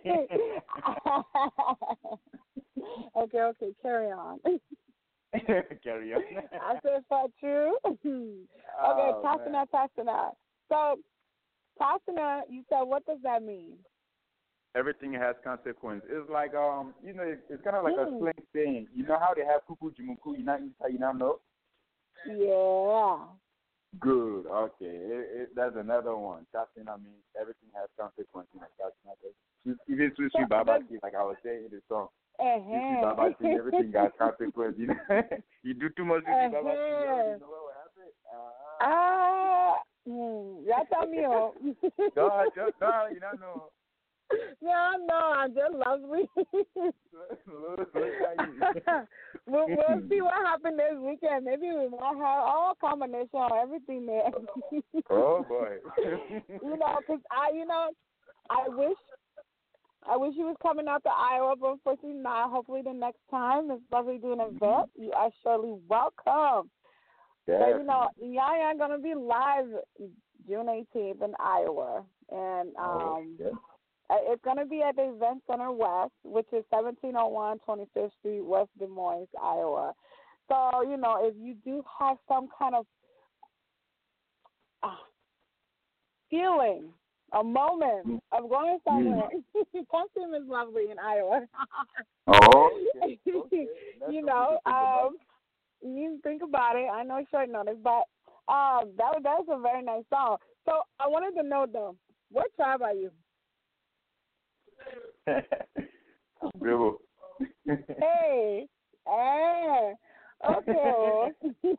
Speaker 4: okay, okay, carry on.
Speaker 6: Carry on.
Speaker 4: I said part true. okay,
Speaker 6: Oh,
Speaker 4: Tasana, Tasana. So, Tasana, you said, what does that mean?
Speaker 6: Everything has consequence. It's like um, you know, it's, it's kind of like
Speaker 4: Mm.
Speaker 6: a slang thing. You know how they have kuku jimuku, you not you not know?
Speaker 4: Yeah.
Speaker 6: Good. Okay. It, it, that's another one. That's you know, I mean, everything has consequence. You know, that's not it. Even Sweet Sweet Babati, like I was saying in the song. Sweet Sweet
Speaker 4: Uh-huh.
Speaker 6: Babati, everything got consequence. You know, you do too much Sweet Sweet Babati, you
Speaker 4: Uh-huh.
Speaker 6: already know what will happen. Uh,
Speaker 4: Ah, mm, that's on me. Oh.
Speaker 6: God, just God, you don't know.
Speaker 4: Yeah, no, I'm just lovely. we'll, we'll see what happens this weekend. Maybe we might have all combination of everything there.
Speaker 6: Oh boy.
Speaker 4: You know, because I, you know, I wish, I wish he was coming out to Iowa, but unfortunately not. Hopefully the next time, it's lovely doing an event. You are surely welcome. So, you know, Yaya gonna be live June eighteenth in Iowa, and um.
Speaker 6: Oh, yeah.
Speaker 4: Uh, It's going to be at the Event Center West, which is seventeen oh one twenty-fifth Street, West Des Moines, Iowa. So, you know, if you do have some kind of uh, feeling, a moment of going somewhere, come see Miss Lovely in Iowa.
Speaker 6: Oh, okay. Okay.
Speaker 4: You know, um, you think about it. I know it's short notice, but um, that that's a very nice song. So I wanted to know, though, what tribe are you?
Speaker 6: Gribble.
Speaker 4: Hey, eh, okay.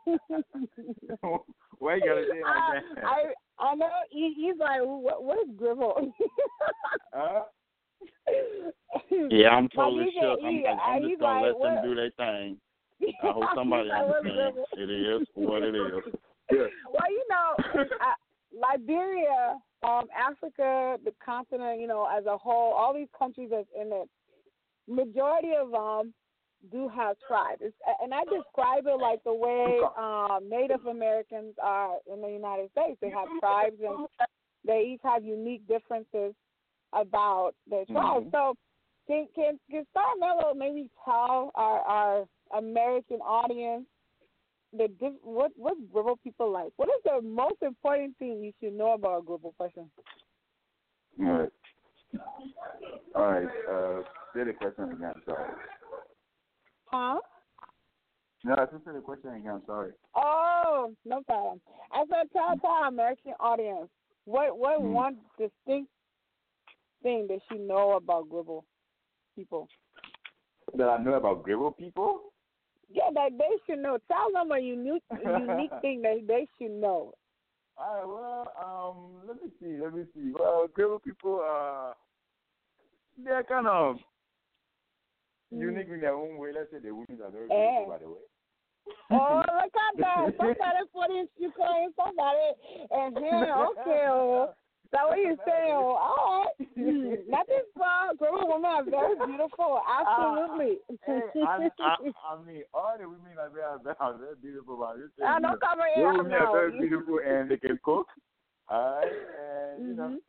Speaker 6: Why you gotta say it like
Speaker 4: I,
Speaker 6: that?
Speaker 4: I I know he, he's like, what, what is Gribble?
Speaker 6: Huh?
Speaker 3: Yeah, I'm
Speaker 4: But
Speaker 3: totally
Speaker 4: he
Speaker 3: shook.
Speaker 4: said
Speaker 3: I'm,
Speaker 4: he-
Speaker 3: I'm, I'm
Speaker 4: he's
Speaker 3: just gonna
Speaker 4: like,
Speaker 3: let them
Speaker 4: what-
Speaker 3: do their thing. I hope somebody
Speaker 4: He's like, what's
Speaker 3: understands.
Speaker 4: Gribble?
Speaker 3: It is what it is.
Speaker 4: Well, you know, uh, Liberia, um, Africa, the continent, you know, as a whole, all these countries that's in it, majority of them do have tribes. It's, and I describe it like the way um, Native Americans are in the United States. They have tribes, and they each have unique differences about their tribes.
Speaker 6: Mhm.
Speaker 4: So can, can, can Starmello maybe tell our, our American audience the diff- what what Gribble people like? What is the most important thing you should know about a Gribble person?
Speaker 6: All right. All right. Uh, say the question again. Sorry.
Speaker 4: Huh?
Speaker 6: No, I just said the question again. I'm sorry.
Speaker 4: Oh, no problem. I said tell tell our American audience what what
Speaker 6: Hmm.
Speaker 4: one distinct thing that you know about Gribble people.
Speaker 6: That I know about Gribble people?
Speaker 4: Yeah, that they should know. Tell them a unique unique thing that they should know.
Speaker 6: All right. Well, um, let me see. Let me see. Well, Gribble people, uh, they're kind of
Speaker 4: Mm.
Speaker 6: unique in their own way. Let's say the women are very
Speaker 4: Eh.
Speaker 6: beautiful, by the way.
Speaker 4: Oh, look at that. Somebody put in you calling somebody and here, okay, oh. That's what you say, oh, all right. Mm. Nothing wrong. Gribble women are very beautiful. Absolutely.
Speaker 6: Hey, I, I, I mean, all the women are very, are very beautiful, but you say,
Speaker 4: I
Speaker 6: you know,
Speaker 4: don't cover
Speaker 6: the
Speaker 4: it out
Speaker 6: women are
Speaker 4: now.
Speaker 6: very beautiful and they can cook. All right, and you know,
Speaker 4: Mhm.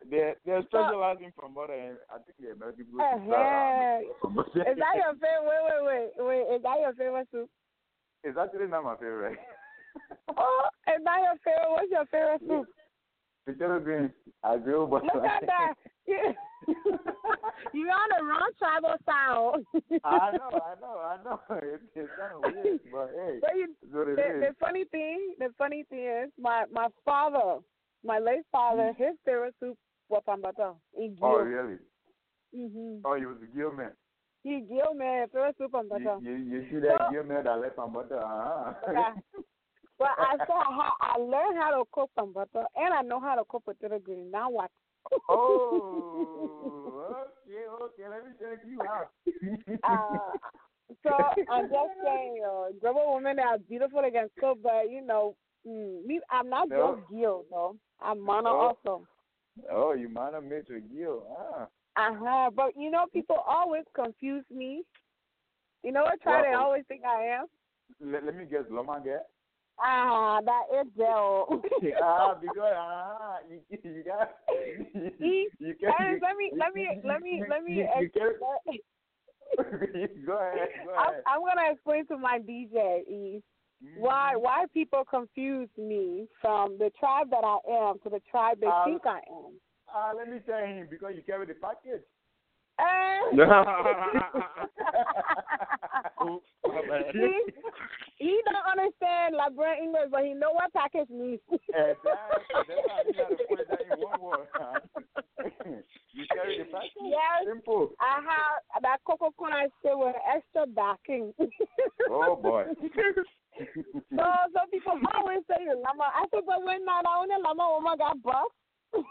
Speaker 6: they're they're specializing from mother, and I think the American people.
Speaker 4: Uh-huh. Is that your favorite? Wait, wait, wait, wait. Is that your favorite soup?
Speaker 6: It's actually not my favorite.
Speaker 4: Oh, is that your favorite? What's your favorite soup?
Speaker 6: Potato greens. I grill, but
Speaker 4: look at that. You're on the wrong tribal style.
Speaker 6: I know, I know, I know. It's, it's kind of weird, but hey,
Speaker 4: but you, the, the funny thing, the funny thing is, my my father, my late father, mm-hmm. his favorite soup was pambata.
Speaker 6: Oh, really?
Speaker 4: Mhm.
Speaker 6: Oh, he was a gill man.
Speaker 4: He gill man, favorite soup pambata.
Speaker 6: You, you, you see that so, gill man that like pambata? Uh-huh.
Speaker 4: Yeah. But I said I, I learned how to cook pambata, and I know how to cook potato green. Now what?
Speaker 6: Oh, okay, okay. Let me check you out.
Speaker 4: uh, so I'm just saying, uh, global women are beautiful. They can cook, but you know, mm, me, I'm not no. just Gil, though. I'm Mana
Speaker 6: oh.
Speaker 4: also.
Speaker 6: Oh, you Mana mixed with Gil. Ah.
Speaker 4: Uh huh. But you know, people always confuse me. You know what? Try well, they always think I am.
Speaker 6: Let, let me guess, Loma get.
Speaker 4: Ah, that is Joe.
Speaker 6: ah, because ah, you, you got. You,
Speaker 4: you,
Speaker 6: you
Speaker 4: can, you, let me, let me, let me,
Speaker 6: you,
Speaker 4: let me.
Speaker 6: You, you go ahead. Go ahead.
Speaker 4: I'm, I'm gonna explain to my D J E mm-hmm. why why people confuse me from the tribe that I am to the tribe they uh, think I am.
Speaker 6: Ah, uh, let me tell him because you carry the package.
Speaker 4: he, he don't understand Labrador English, but he know what package means.
Speaker 6: Exactly. That's how you got to put that in one word. You carry the package?
Speaker 4: Yes.
Speaker 6: Simple.
Speaker 4: I have that Coca-Cola still with extra backing.
Speaker 6: Oh, boy.
Speaker 4: So, so people always say Lama. I said, but when not only Lama woman got bucks.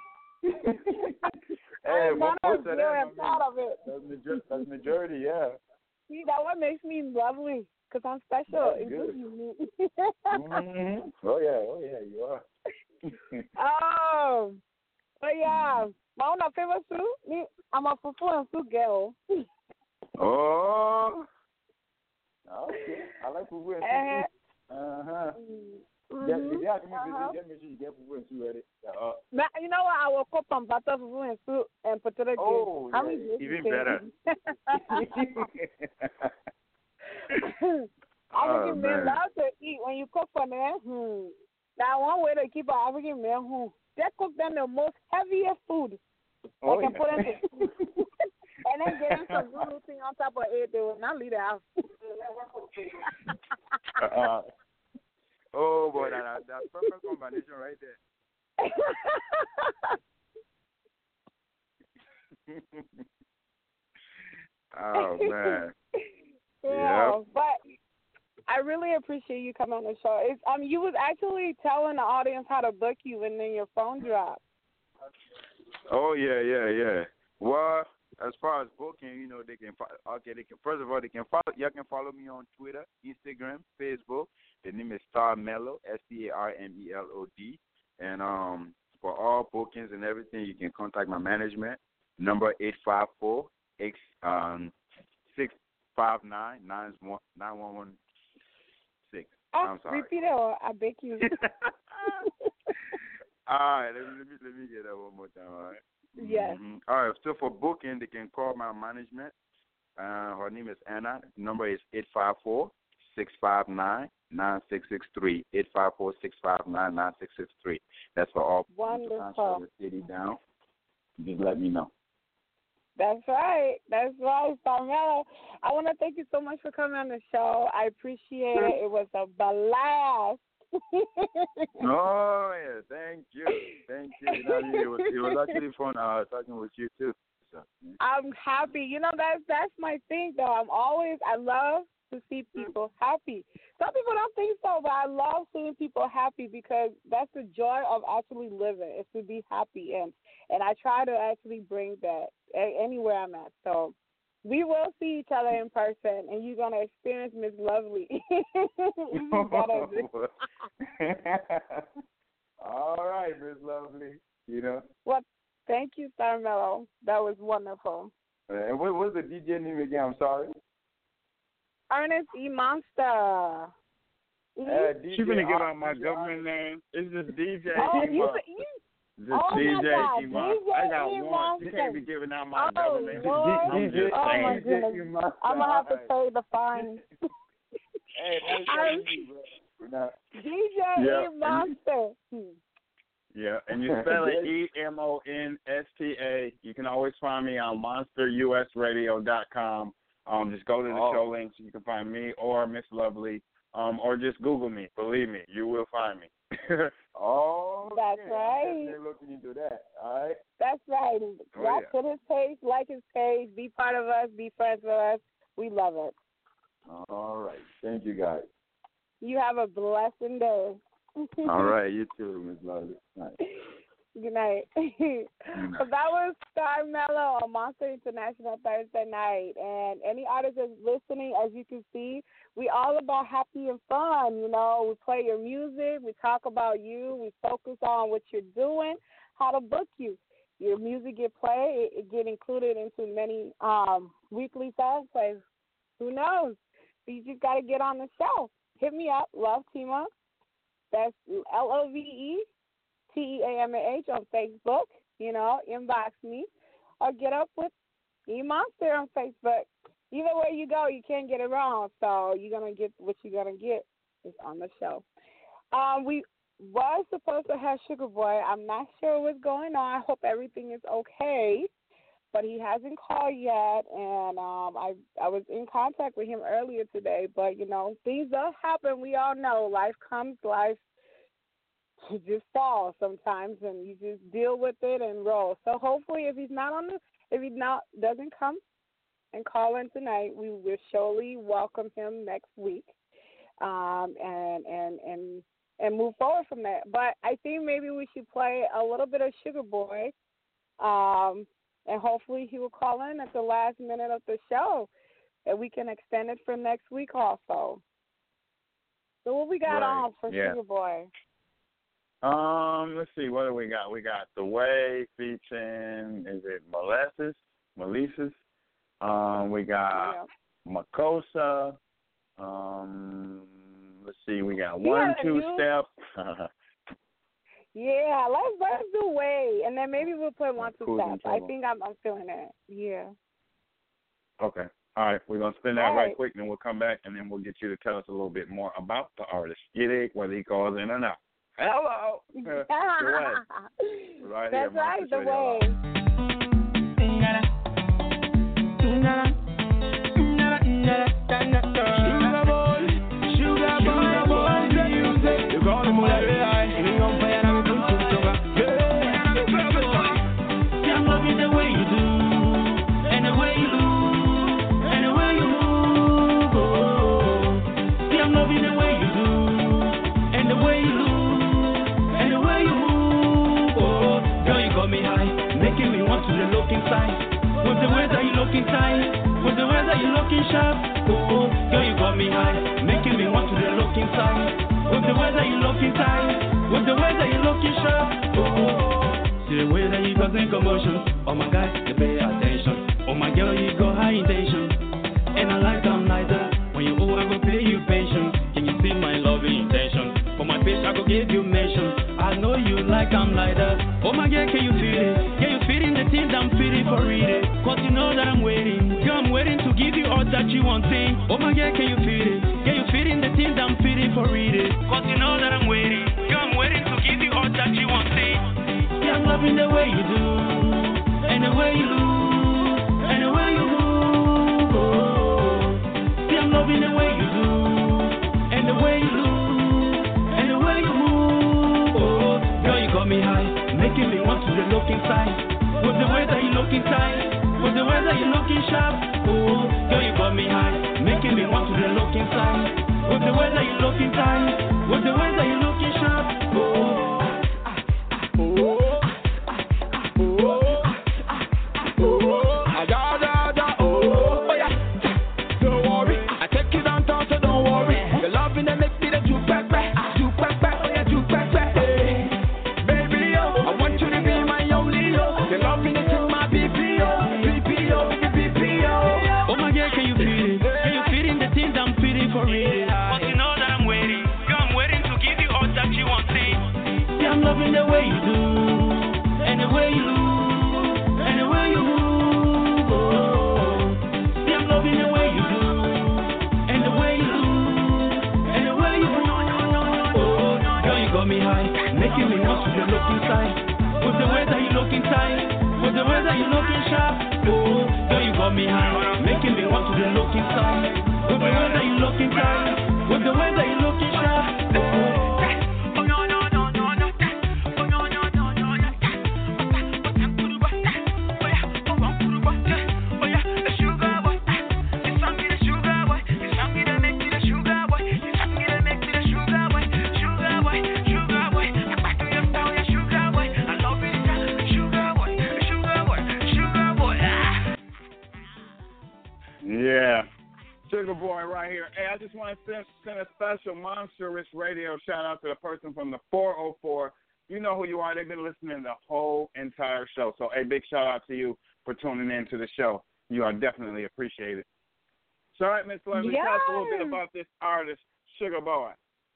Speaker 6: Hey,
Speaker 4: I'm
Speaker 6: most of
Speaker 4: that,
Speaker 6: that,
Speaker 4: I'm proud of it.
Speaker 6: That's majority, that's majority, yeah.
Speaker 4: See, that what makes me lovely, because I'm special.
Speaker 6: That's good. mm-hmm. Oh, yeah, oh, yeah, you are.
Speaker 4: Oh, but yeah, my own favorite soup, I'm a fufu and soup girl.
Speaker 6: Oh, okay. I like fufu and soup. Uh-huh.
Speaker 4: Mm-hmm.
Speaker 6: Get, get, get, uh-huh. get, make sure you get fufu and soup ready. Uh,
Speaker 4: now, you know what? I will cook some butter fufu and soup and potato
Speaker 6: oh,
Speaker 4: How
Speaker 6: yeah,
Speaker 4: many
Speaker 6: even better.
Speaker 4: African
Speaker 6: oh,
Speaker 4: men love to eat. When you cook for them, hmm, that one way to keep an African man home. They cook them the most heaviest food.
Speaker 6: Oh,
Speaker 4: they can
Speaker 6: yeah.
Speaker 4: put them to food. And then get them some little thing on top of it. They will not leave the house.
Speaker 6: uh, oh, boy, that, that, that's perfect combination right there. Oh, man.
Speaker 4: Yeah,
Speaker 6: yep.
Speaker 4: But I really appreciate you coming on the show. It's, um, you was actually telling the audience how to book you, and then your phone dropped.
Speaker 6: Oh yeah, yeah, yeah. Well, as far as booking, you know, they can okay. They can first of all they can follow. Y'all can follow me on Twitter, Instagram, Facebook. The name is Star Mello, S T A R M E L O D. And um, for all bookings and everything, you can contact my management number eight five four X um six five nine nine one nine one one six.
Speaker 4: Oh,
Speaker 6: I'm sorry.
Speaker 4: Repeat it, or I beg you.
Speaker 6: All right, let me, let me let me get that one more time. All right.
Speaker 4: Yes.
Speaker 6: Mm-hmm. All right. So for booking, they can call my management. Uh, her name is Anna. The number is eight five four six five nine nine six six three. Eight five four six five nine nine six six three. That's for all.
Speaker 4: Wonderful.
Speaker 6: City down. Just let me know.
Speaker 4: That's right. That's right, Carmela. I want to thank you so much for coming on the show. I appreciate it. It was a blast.
Speaker 6: Oh, yeah. Thank you. Thank you. you know, it, was, it was actually fun uh, talking with you, too. So, yeah.
Speaker 4: I'm happy. You know, that's, that's my thing, though. I'm always, I love to see people happy. Some people don't think so, but I love seeing people happy because that's the joy of actually living, is to be happy. And, and I try to actually bring that anywhere I'm at. So we will see each other in person, and you're going to experience Miss Lovely.
Speaker 6: All right, Miss Lovely. You know.
Speaker 4: Well, thank you, Star Mello. That was wonderful.
Speaker 6: And what was the D J name again? I'm sorry.
Speaker 4: Ernest E. Monster.
Speaker 6: Uh,
Speaker 2: She's going to get on my government name. It's just D J
Speaker 4: Oh,
Speaker 2: E.
Speaker 4: you,
Speaker 2: Monster.
Speaker 4: you, Oh
Speaker 3: D J
Speaker 4: my God,
Speaker 3: Iman.
Speaker 4: D J
Speaker 3: I got
Speaker 4: Iman.
Speaker 3: one. You can't be giving out my
Speaker 4: oh,
Speaker 3: government.
Speaker 4: Lord.
Speaker 3: I'm just
Speaker 4: oh
Speaker 3: saying.
Speaker 4: my goodness. I'm gonna have to pay the fine.
Speaker 3: Hey, that's
Speaker 4: I'm,
Speaker 3: me, bro.
Speaker 4: D J
Speaker 3: yeah.
Speaker 4: Monster. Hmm.
Speaker 3: Yeah, and you spell it E M O N S T A. You can always find me on monster u s radio dot com. Um, just go to the
Speaker 6: oh.
Speaker 3: show links. You can find me or Miss Lovely, um, or just Google me. Believe me, you will find me.
Speaker 6: oh,
Speaker 4: that's
Speaker 6: okay.
Speaker 4: right.
Speaker 6: They're looking into that. All right.
Speaker 4: That's right.
Speaker 3: Oh,
Speaker 4: Watch
Speaker 3: yeah.
Speaker 4: to his page, like his page, be part of us, be friends with us. We love it.
Speaker 6: All right. Thank you, guys.
Speaker 4: You have a blessed day.
Speaker 6: All right. You too, Miss Lovely. Night.
Speaker 4: Good night. So that was Star Mellow on Monster International Thursday night. And any artist that's listening, as you can see, we all about happy and fun. You know, we play your music, we talk about you, we focus on what you're doing, how to book you. Your music get played, it, it get included into many um, weekly song plays. Who knows? You just got to get on the show. Hit me up, Love Tima. That's L O V E T E A M A H on Facebook. You know, inbox me or get up with E-Monster on Facebook. Either way you go, you can't get it wrong. So you're going to get what you're going to get is on the show. Um, we was supposed to have Sugar Boy. I'm not sure what's going on. I hope everything is okay. But he hasn't called yet, and um, I I was in contact with him earlier today. But, you know, things do happen. We all know life comes, life just falls sometimes, and you just deal with it and roll. So hopefully, if he's not on the, if he not doesn't come and call in tonight, we will surely welcome him next week, um, and and and and move forward from that. But I think maybe we should play a little bit of Sugar Boy, um, and hopefully he will call in at the last minute of the show, and we can extend it for next week also. So what we got
Speaker 3: right.
Speaker 4: on for
Speaker 3: yeah.
Speaker 4: Sugar Boy?
Speaker 3: Um, let's see, what do we got? We got The Way featuring, is it Molasses? Molasses? Um, we got yeah. Makosa. Um, let's see, we got One Two new... Step.
Speaker 4: yeah, let's let's do Way, and then maybe we'll play One Two
Speaker 3: cool
Speaker 4: Step. I think I'm I'm feeling that. Yeah.
Speaker 3: Okay. All right, we're gonna spin that
Speaker 4: All
Speaker 3: right.
Speaker 4: right
Speaker 3: quick, and then we'll come back, and then we'll get you to tell us a little bit more about the artist. Get it? Whether he calls in or not. Hello. The Way. Right
Speaker 4: That's
Speaker 3: here,
Speaker 4: right, The
Speaker 3: Radio
Speaker 4: Way.
Speaker 11: With the way that you looking tight, with the way that you looking sharp, oh, girl you got me high, making me want to the looking side. With the way that you looking tight, with the way that you looking sharp, oh, see the way that you causing commotion. Oh my God, you pay attention. Oh my girl, you got high intention, and I like them like that. When you owe, I go pay you pension. Can you see my loving intention? For my face, I go give you mention. I know you like I'm like that. Oh my girl, can you feel it? Can you feel it? The things I'm feeling for real. Cause you know that I'm waiting. Girl, I'm waiting to give you all that you want. Oh my girl, can you feel it? Can you feel it? The things I'm feeling for real. Cause you know that I'm waiting. Girl, I'm waiting to give you all that you want. Yeah, I'm loving the way you do, and the way you look, and the way you move. Oh. Yeah, I'm loving the way you do, and the way you look, and the way you move. Oh, girl, you got me high, making me want to the looking side. With the way that you looking tight, with the way that you looking sharp, oh, girl you got me high, making me want to the looking side. With the way that you looking tight, with the way that you looking sharp, oh, oh, oh, oh, ah, da da da, oh, oh yeah. Don't worry, I take you downtown, so don't worry. The loving that makes me the juke back back, juke back back, oh yeah, juke back back. Hey, baby yo, I want you to be my only yo. The loving it to my B P O, B P O, B P O. Oh my girl, can you feel it? Can you feel it? The things I'm feeling for real. But you know that I'm waiting. Girl, I'm waiting to give you all that you want. Yeah, I'm loving the way you do, way you look, and the way you move. Oh, see, I'm loving the way you do, and the way you look, and the way you move. Oh, girl, you got me high, making me want to the look inside. With the way that you look inside, with the way that you looking sharp. Oh, girl, you got me high, making me want to the look inside. With the way that you look inside, with the way that you looking sharp. Oh.
Speaker 3: Yeah. Sugar Boy right here. Hey, I just want to send, send a special Monstrous Radio shout out to the person from the four oh four. You know who you are. They've been listening the whole entire show. So, a big shout out to you for tuning in to the show. You are definitely appreciated. So, all right, Miss Lovely,
Speaker 4: yes.
Speaker 3: tell us a little bit about this artist, Sugar Boy.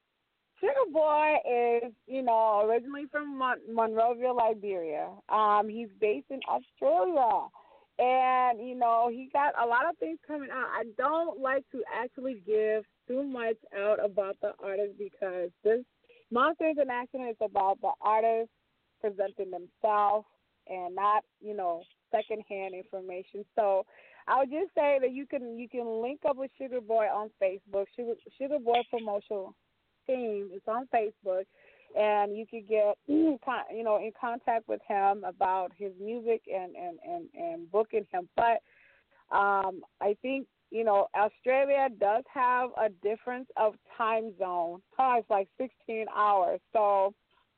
Speaker 4: Sugar Boy is, you know, originally from Mon- Monrovia, Liberia. Um, he's based in Australia. And, you know, he got a lot of things coming out. I don't like to actually give too much out about the artist because this Monster International is about the artist presenting themselves and not, you know, secondhand information. So I would just say that you can you can link up with Sugar Boy on Facebook. Sugar, Sugar Boy Promotional Team is on Facebook. And you could get, you know, in contact with him about his music and, and, and, and booking him. But um, I think, you know, Australia does have a difference of time zone. Oh, it's like sixteen hours. So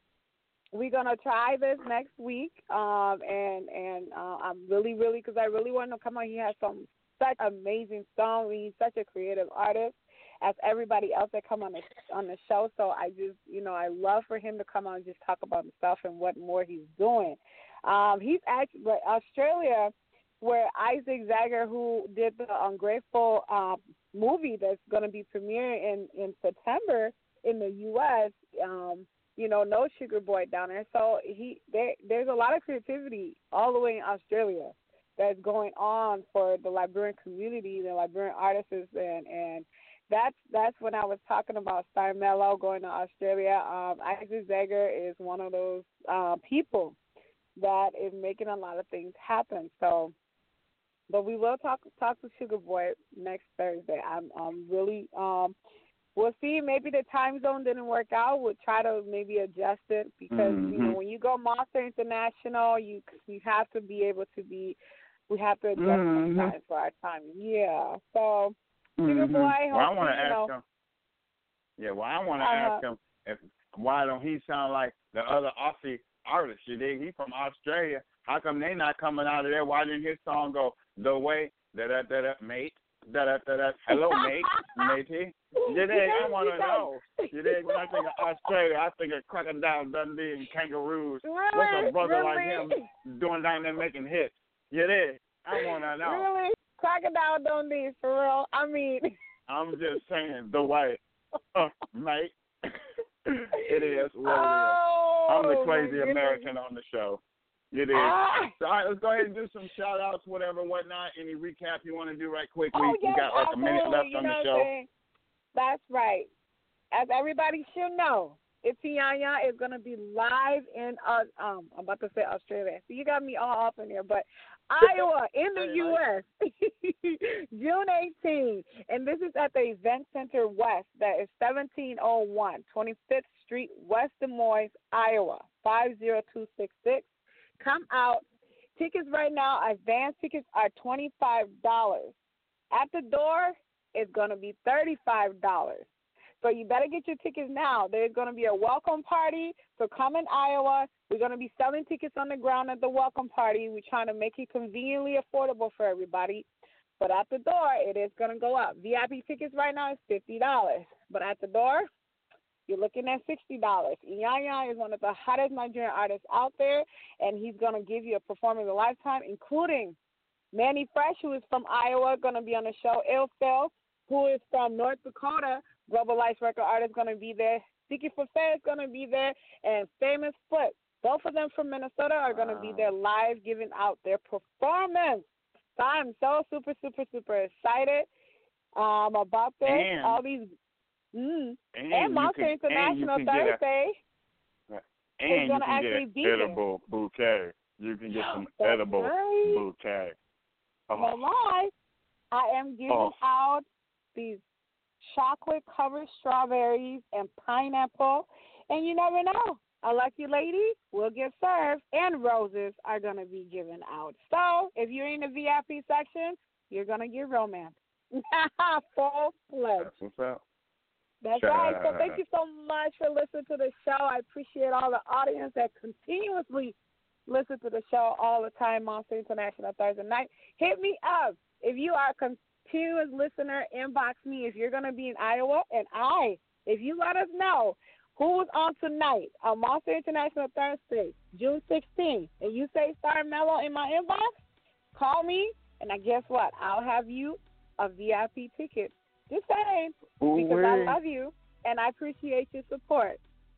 Speaker 4: we're going to try this next week. Um, and and uh, I'm really, really, because I really want to come on. He has some such amazing songs. He's such a creative artist, as everybody else that come on the on the show. So I just, you know, I love for him to come on and just talk about himself and what more he's doing. Um, he's actually, but Australia, where Isaac Zager, who did the Ungrateful um, movie that's going to be premiering in, in September in the U S, um, you know, no Sugar Boy down there. So he there, there's a lot of creativity all the way in Australia that's going on for the Liberian community, the Liberian artists, and, and That's that's when I was talking about Star Mello going to Australia. Um, Isaac Zager is one of those uh, people that is making a lot of things happen. So, but we will talk talk to Sugar Boy next Thursday. I'm I'm really um, we'll see. Maybe the time zone didn't work out. We'll try to maybe adjust it because mm-hmm. you know when you go Monster International, you you have to be able to be. We have to adjust mm-hmm. sometimes for our time. Yeah. So. Sugar Boy,
Speaker 3: mm-hmm. well, I want to ask
Speaker 4: know.
Speaker 3: him. Yeah, well, I want to
Speaker 4: uh-huh.
Speaker 3: ask him if why don't he sound like the other Aussie artists? You dig? He from Australia. How come they not coming out of there? Why didn't his song go the way da da da da mate da da da da? Hello, mate, matey. You dig? I want to know. You dig? When I think of Australia, I think of Crocodile Dundee and Kangaroos.
Speaker 4: Really?
Speaker 3: What's a brother
Speaker 4: really?
Speaker 3: like him doing down there making hits? You dig? I want to know.
Speaker 4: Really? Crocodile Dundee, for real. I mean,
Speaker 3: I'm just saying the way, uh, mate. It is what
Speaker 4: oh,
Speaker 3: it is. I'm the crazy American on the show. It is.
Speaker 4: Ah.
Speaker 3: So, all right, let's go ahead and do some shout outs, whatever, whatnot. Any recap you want to do right quick?
Speaker 4: Oh,
Speaker 3: we,
Speaker 4: yes,
Speaker 3: we got like
Speaker 4: absolutely.
Speaker 3: a minute left
Speaker 4: you
Speaker 3: on
Speaker 4: know
Speaker 3: the show.
Speaker 4: That's right. As everybody should know, Itiyanya is going to be live in, uh, um, I'm about to say Australia. So you got me all up in there, but Iowa in the U S June eighteenth. And this is at the Event Center West. That is seventeen oh one, twenty-fifth Street, West Des Moines, Iowa, five zero two six six. Come out. Tickets right now, advance tickets are twenty-five dollars. At the door, it's going to be thirty-five dollars. So you better get your tickets now. There's going to be a welcome party. So come in Iowa. We're going to be selling tickets on the ground at the welcome party. We're trying to make it conveniently affordable for everybody. But at the door, it is going to go up. V I P tickets right now is fifty dollars. But at the door, you're looking at sixty dollars. Iyanya is one of the hottest Nigerian artists out there, and he's going to give you a performance of a lifetime, including Manny Fresh, who is from Iowa, going to be on the show. Il Phil, who is from North Dakota, Global Lights record artist, going to be there. Sticky for Fair is going to be there, and Famous Foot Both of them from Minnesota are going to be there live giving out their performance. So I'm so super, super, super excited um, about this.
Speaker 3: And,
Speaker 4: All these, mm,
Speaker 3: and,
Speaker 4: and Monster
Speaker 3: can,
Speaker 4: International
Speaker 3: and
Speaker 4: Thursday.
Speaker 3: A, and you can
Speaker 4: actually
Speaker 3: get
Speaker 4: be
Speaker 3: an edible there. bouquet. You can get some
Speaker 4: That's
Speaker 3: edible
Speaker 4: right.
Speaker 3: bouquet. Oh.
Speaker 4: No lie, I am giving
Speaker 3: oh.
Speaker 4: out these chocolate-covered strawberries and pineapple, and you never know. A lucky lady will get served, and roses are going to be given out. So if you're in the V I P section, you're going to get romance. Full pledge.
Speaker 3: That's what's up.
Speaker 4: That's right. So thank you so much for listening to the show. I appreciate all the audience that continuously listen to the show all the time, Monster International Thursday night. Hit me up. If you are a continuous listener, inbox me if you're going to be in Iowa. And I, if you let us know who's on tonight on Monster International Thursday, June sixteenth, and you say Star Mellow in my inbox, call me, and I guess what? I'll have you a V I P ticket. Just saying,
Speaker 3: Ooh,
Speaker 4: because
Speaker 3: wee.
Speaker 4: I love you, and I appreciate your support.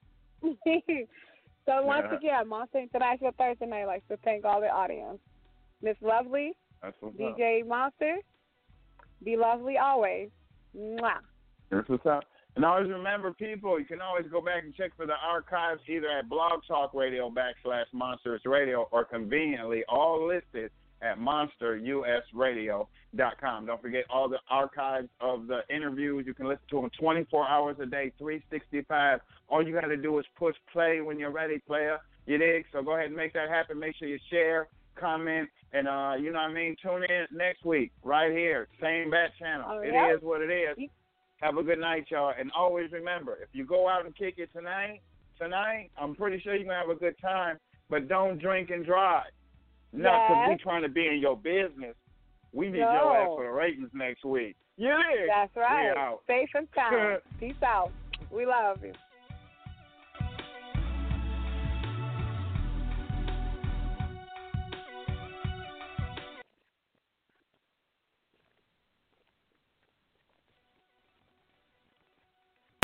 Speaker 4: So once
Speaker 3: yeah.
Speaker 4: again, Monster International Thursday night likes to thank all the audience. Miss Lovely,
Speaker 3: That's what's
Speaker 4: D
Speaker 3: up.
Speaker 4: J Monster, be lovely always. Mwah.
Speaker 3: That's what's up. And always remember, people, you can always go back and check for the archives either at Blog Talk Radio backslash Monsters Radio or conveniently all listed at monster u s radio dot com. Don't forget all the archives of the interviews. You can listen to them twenty-four hours a day, three sixty-five. All you got to do is push play when you're ready, player. You dig? So go ahead and make that happen. Make sure you share, comment, and, uh, you know what I mean, tune in next week right here. Same bat channel.
Speaker 4: Oh,
Speaker 3: it
Speaker 4: yeah.
Speaker 3: is what it is. Have a good night, y'all. And always remember, if you go out and kick it tonight, tonight, I'm pretty sure you're going to have a good time, but don't drink and drive. No, because
Speaker 4: yes.
Speaker 3: we trying to be in your business. We need
Speaker 4: no.
Speaker 3: your ass for the ratings next week. Yeah.
Speaker 4: That's right.
Speaker 3: We out.
Speaker 4: Safe and sound. Peace out. We love you.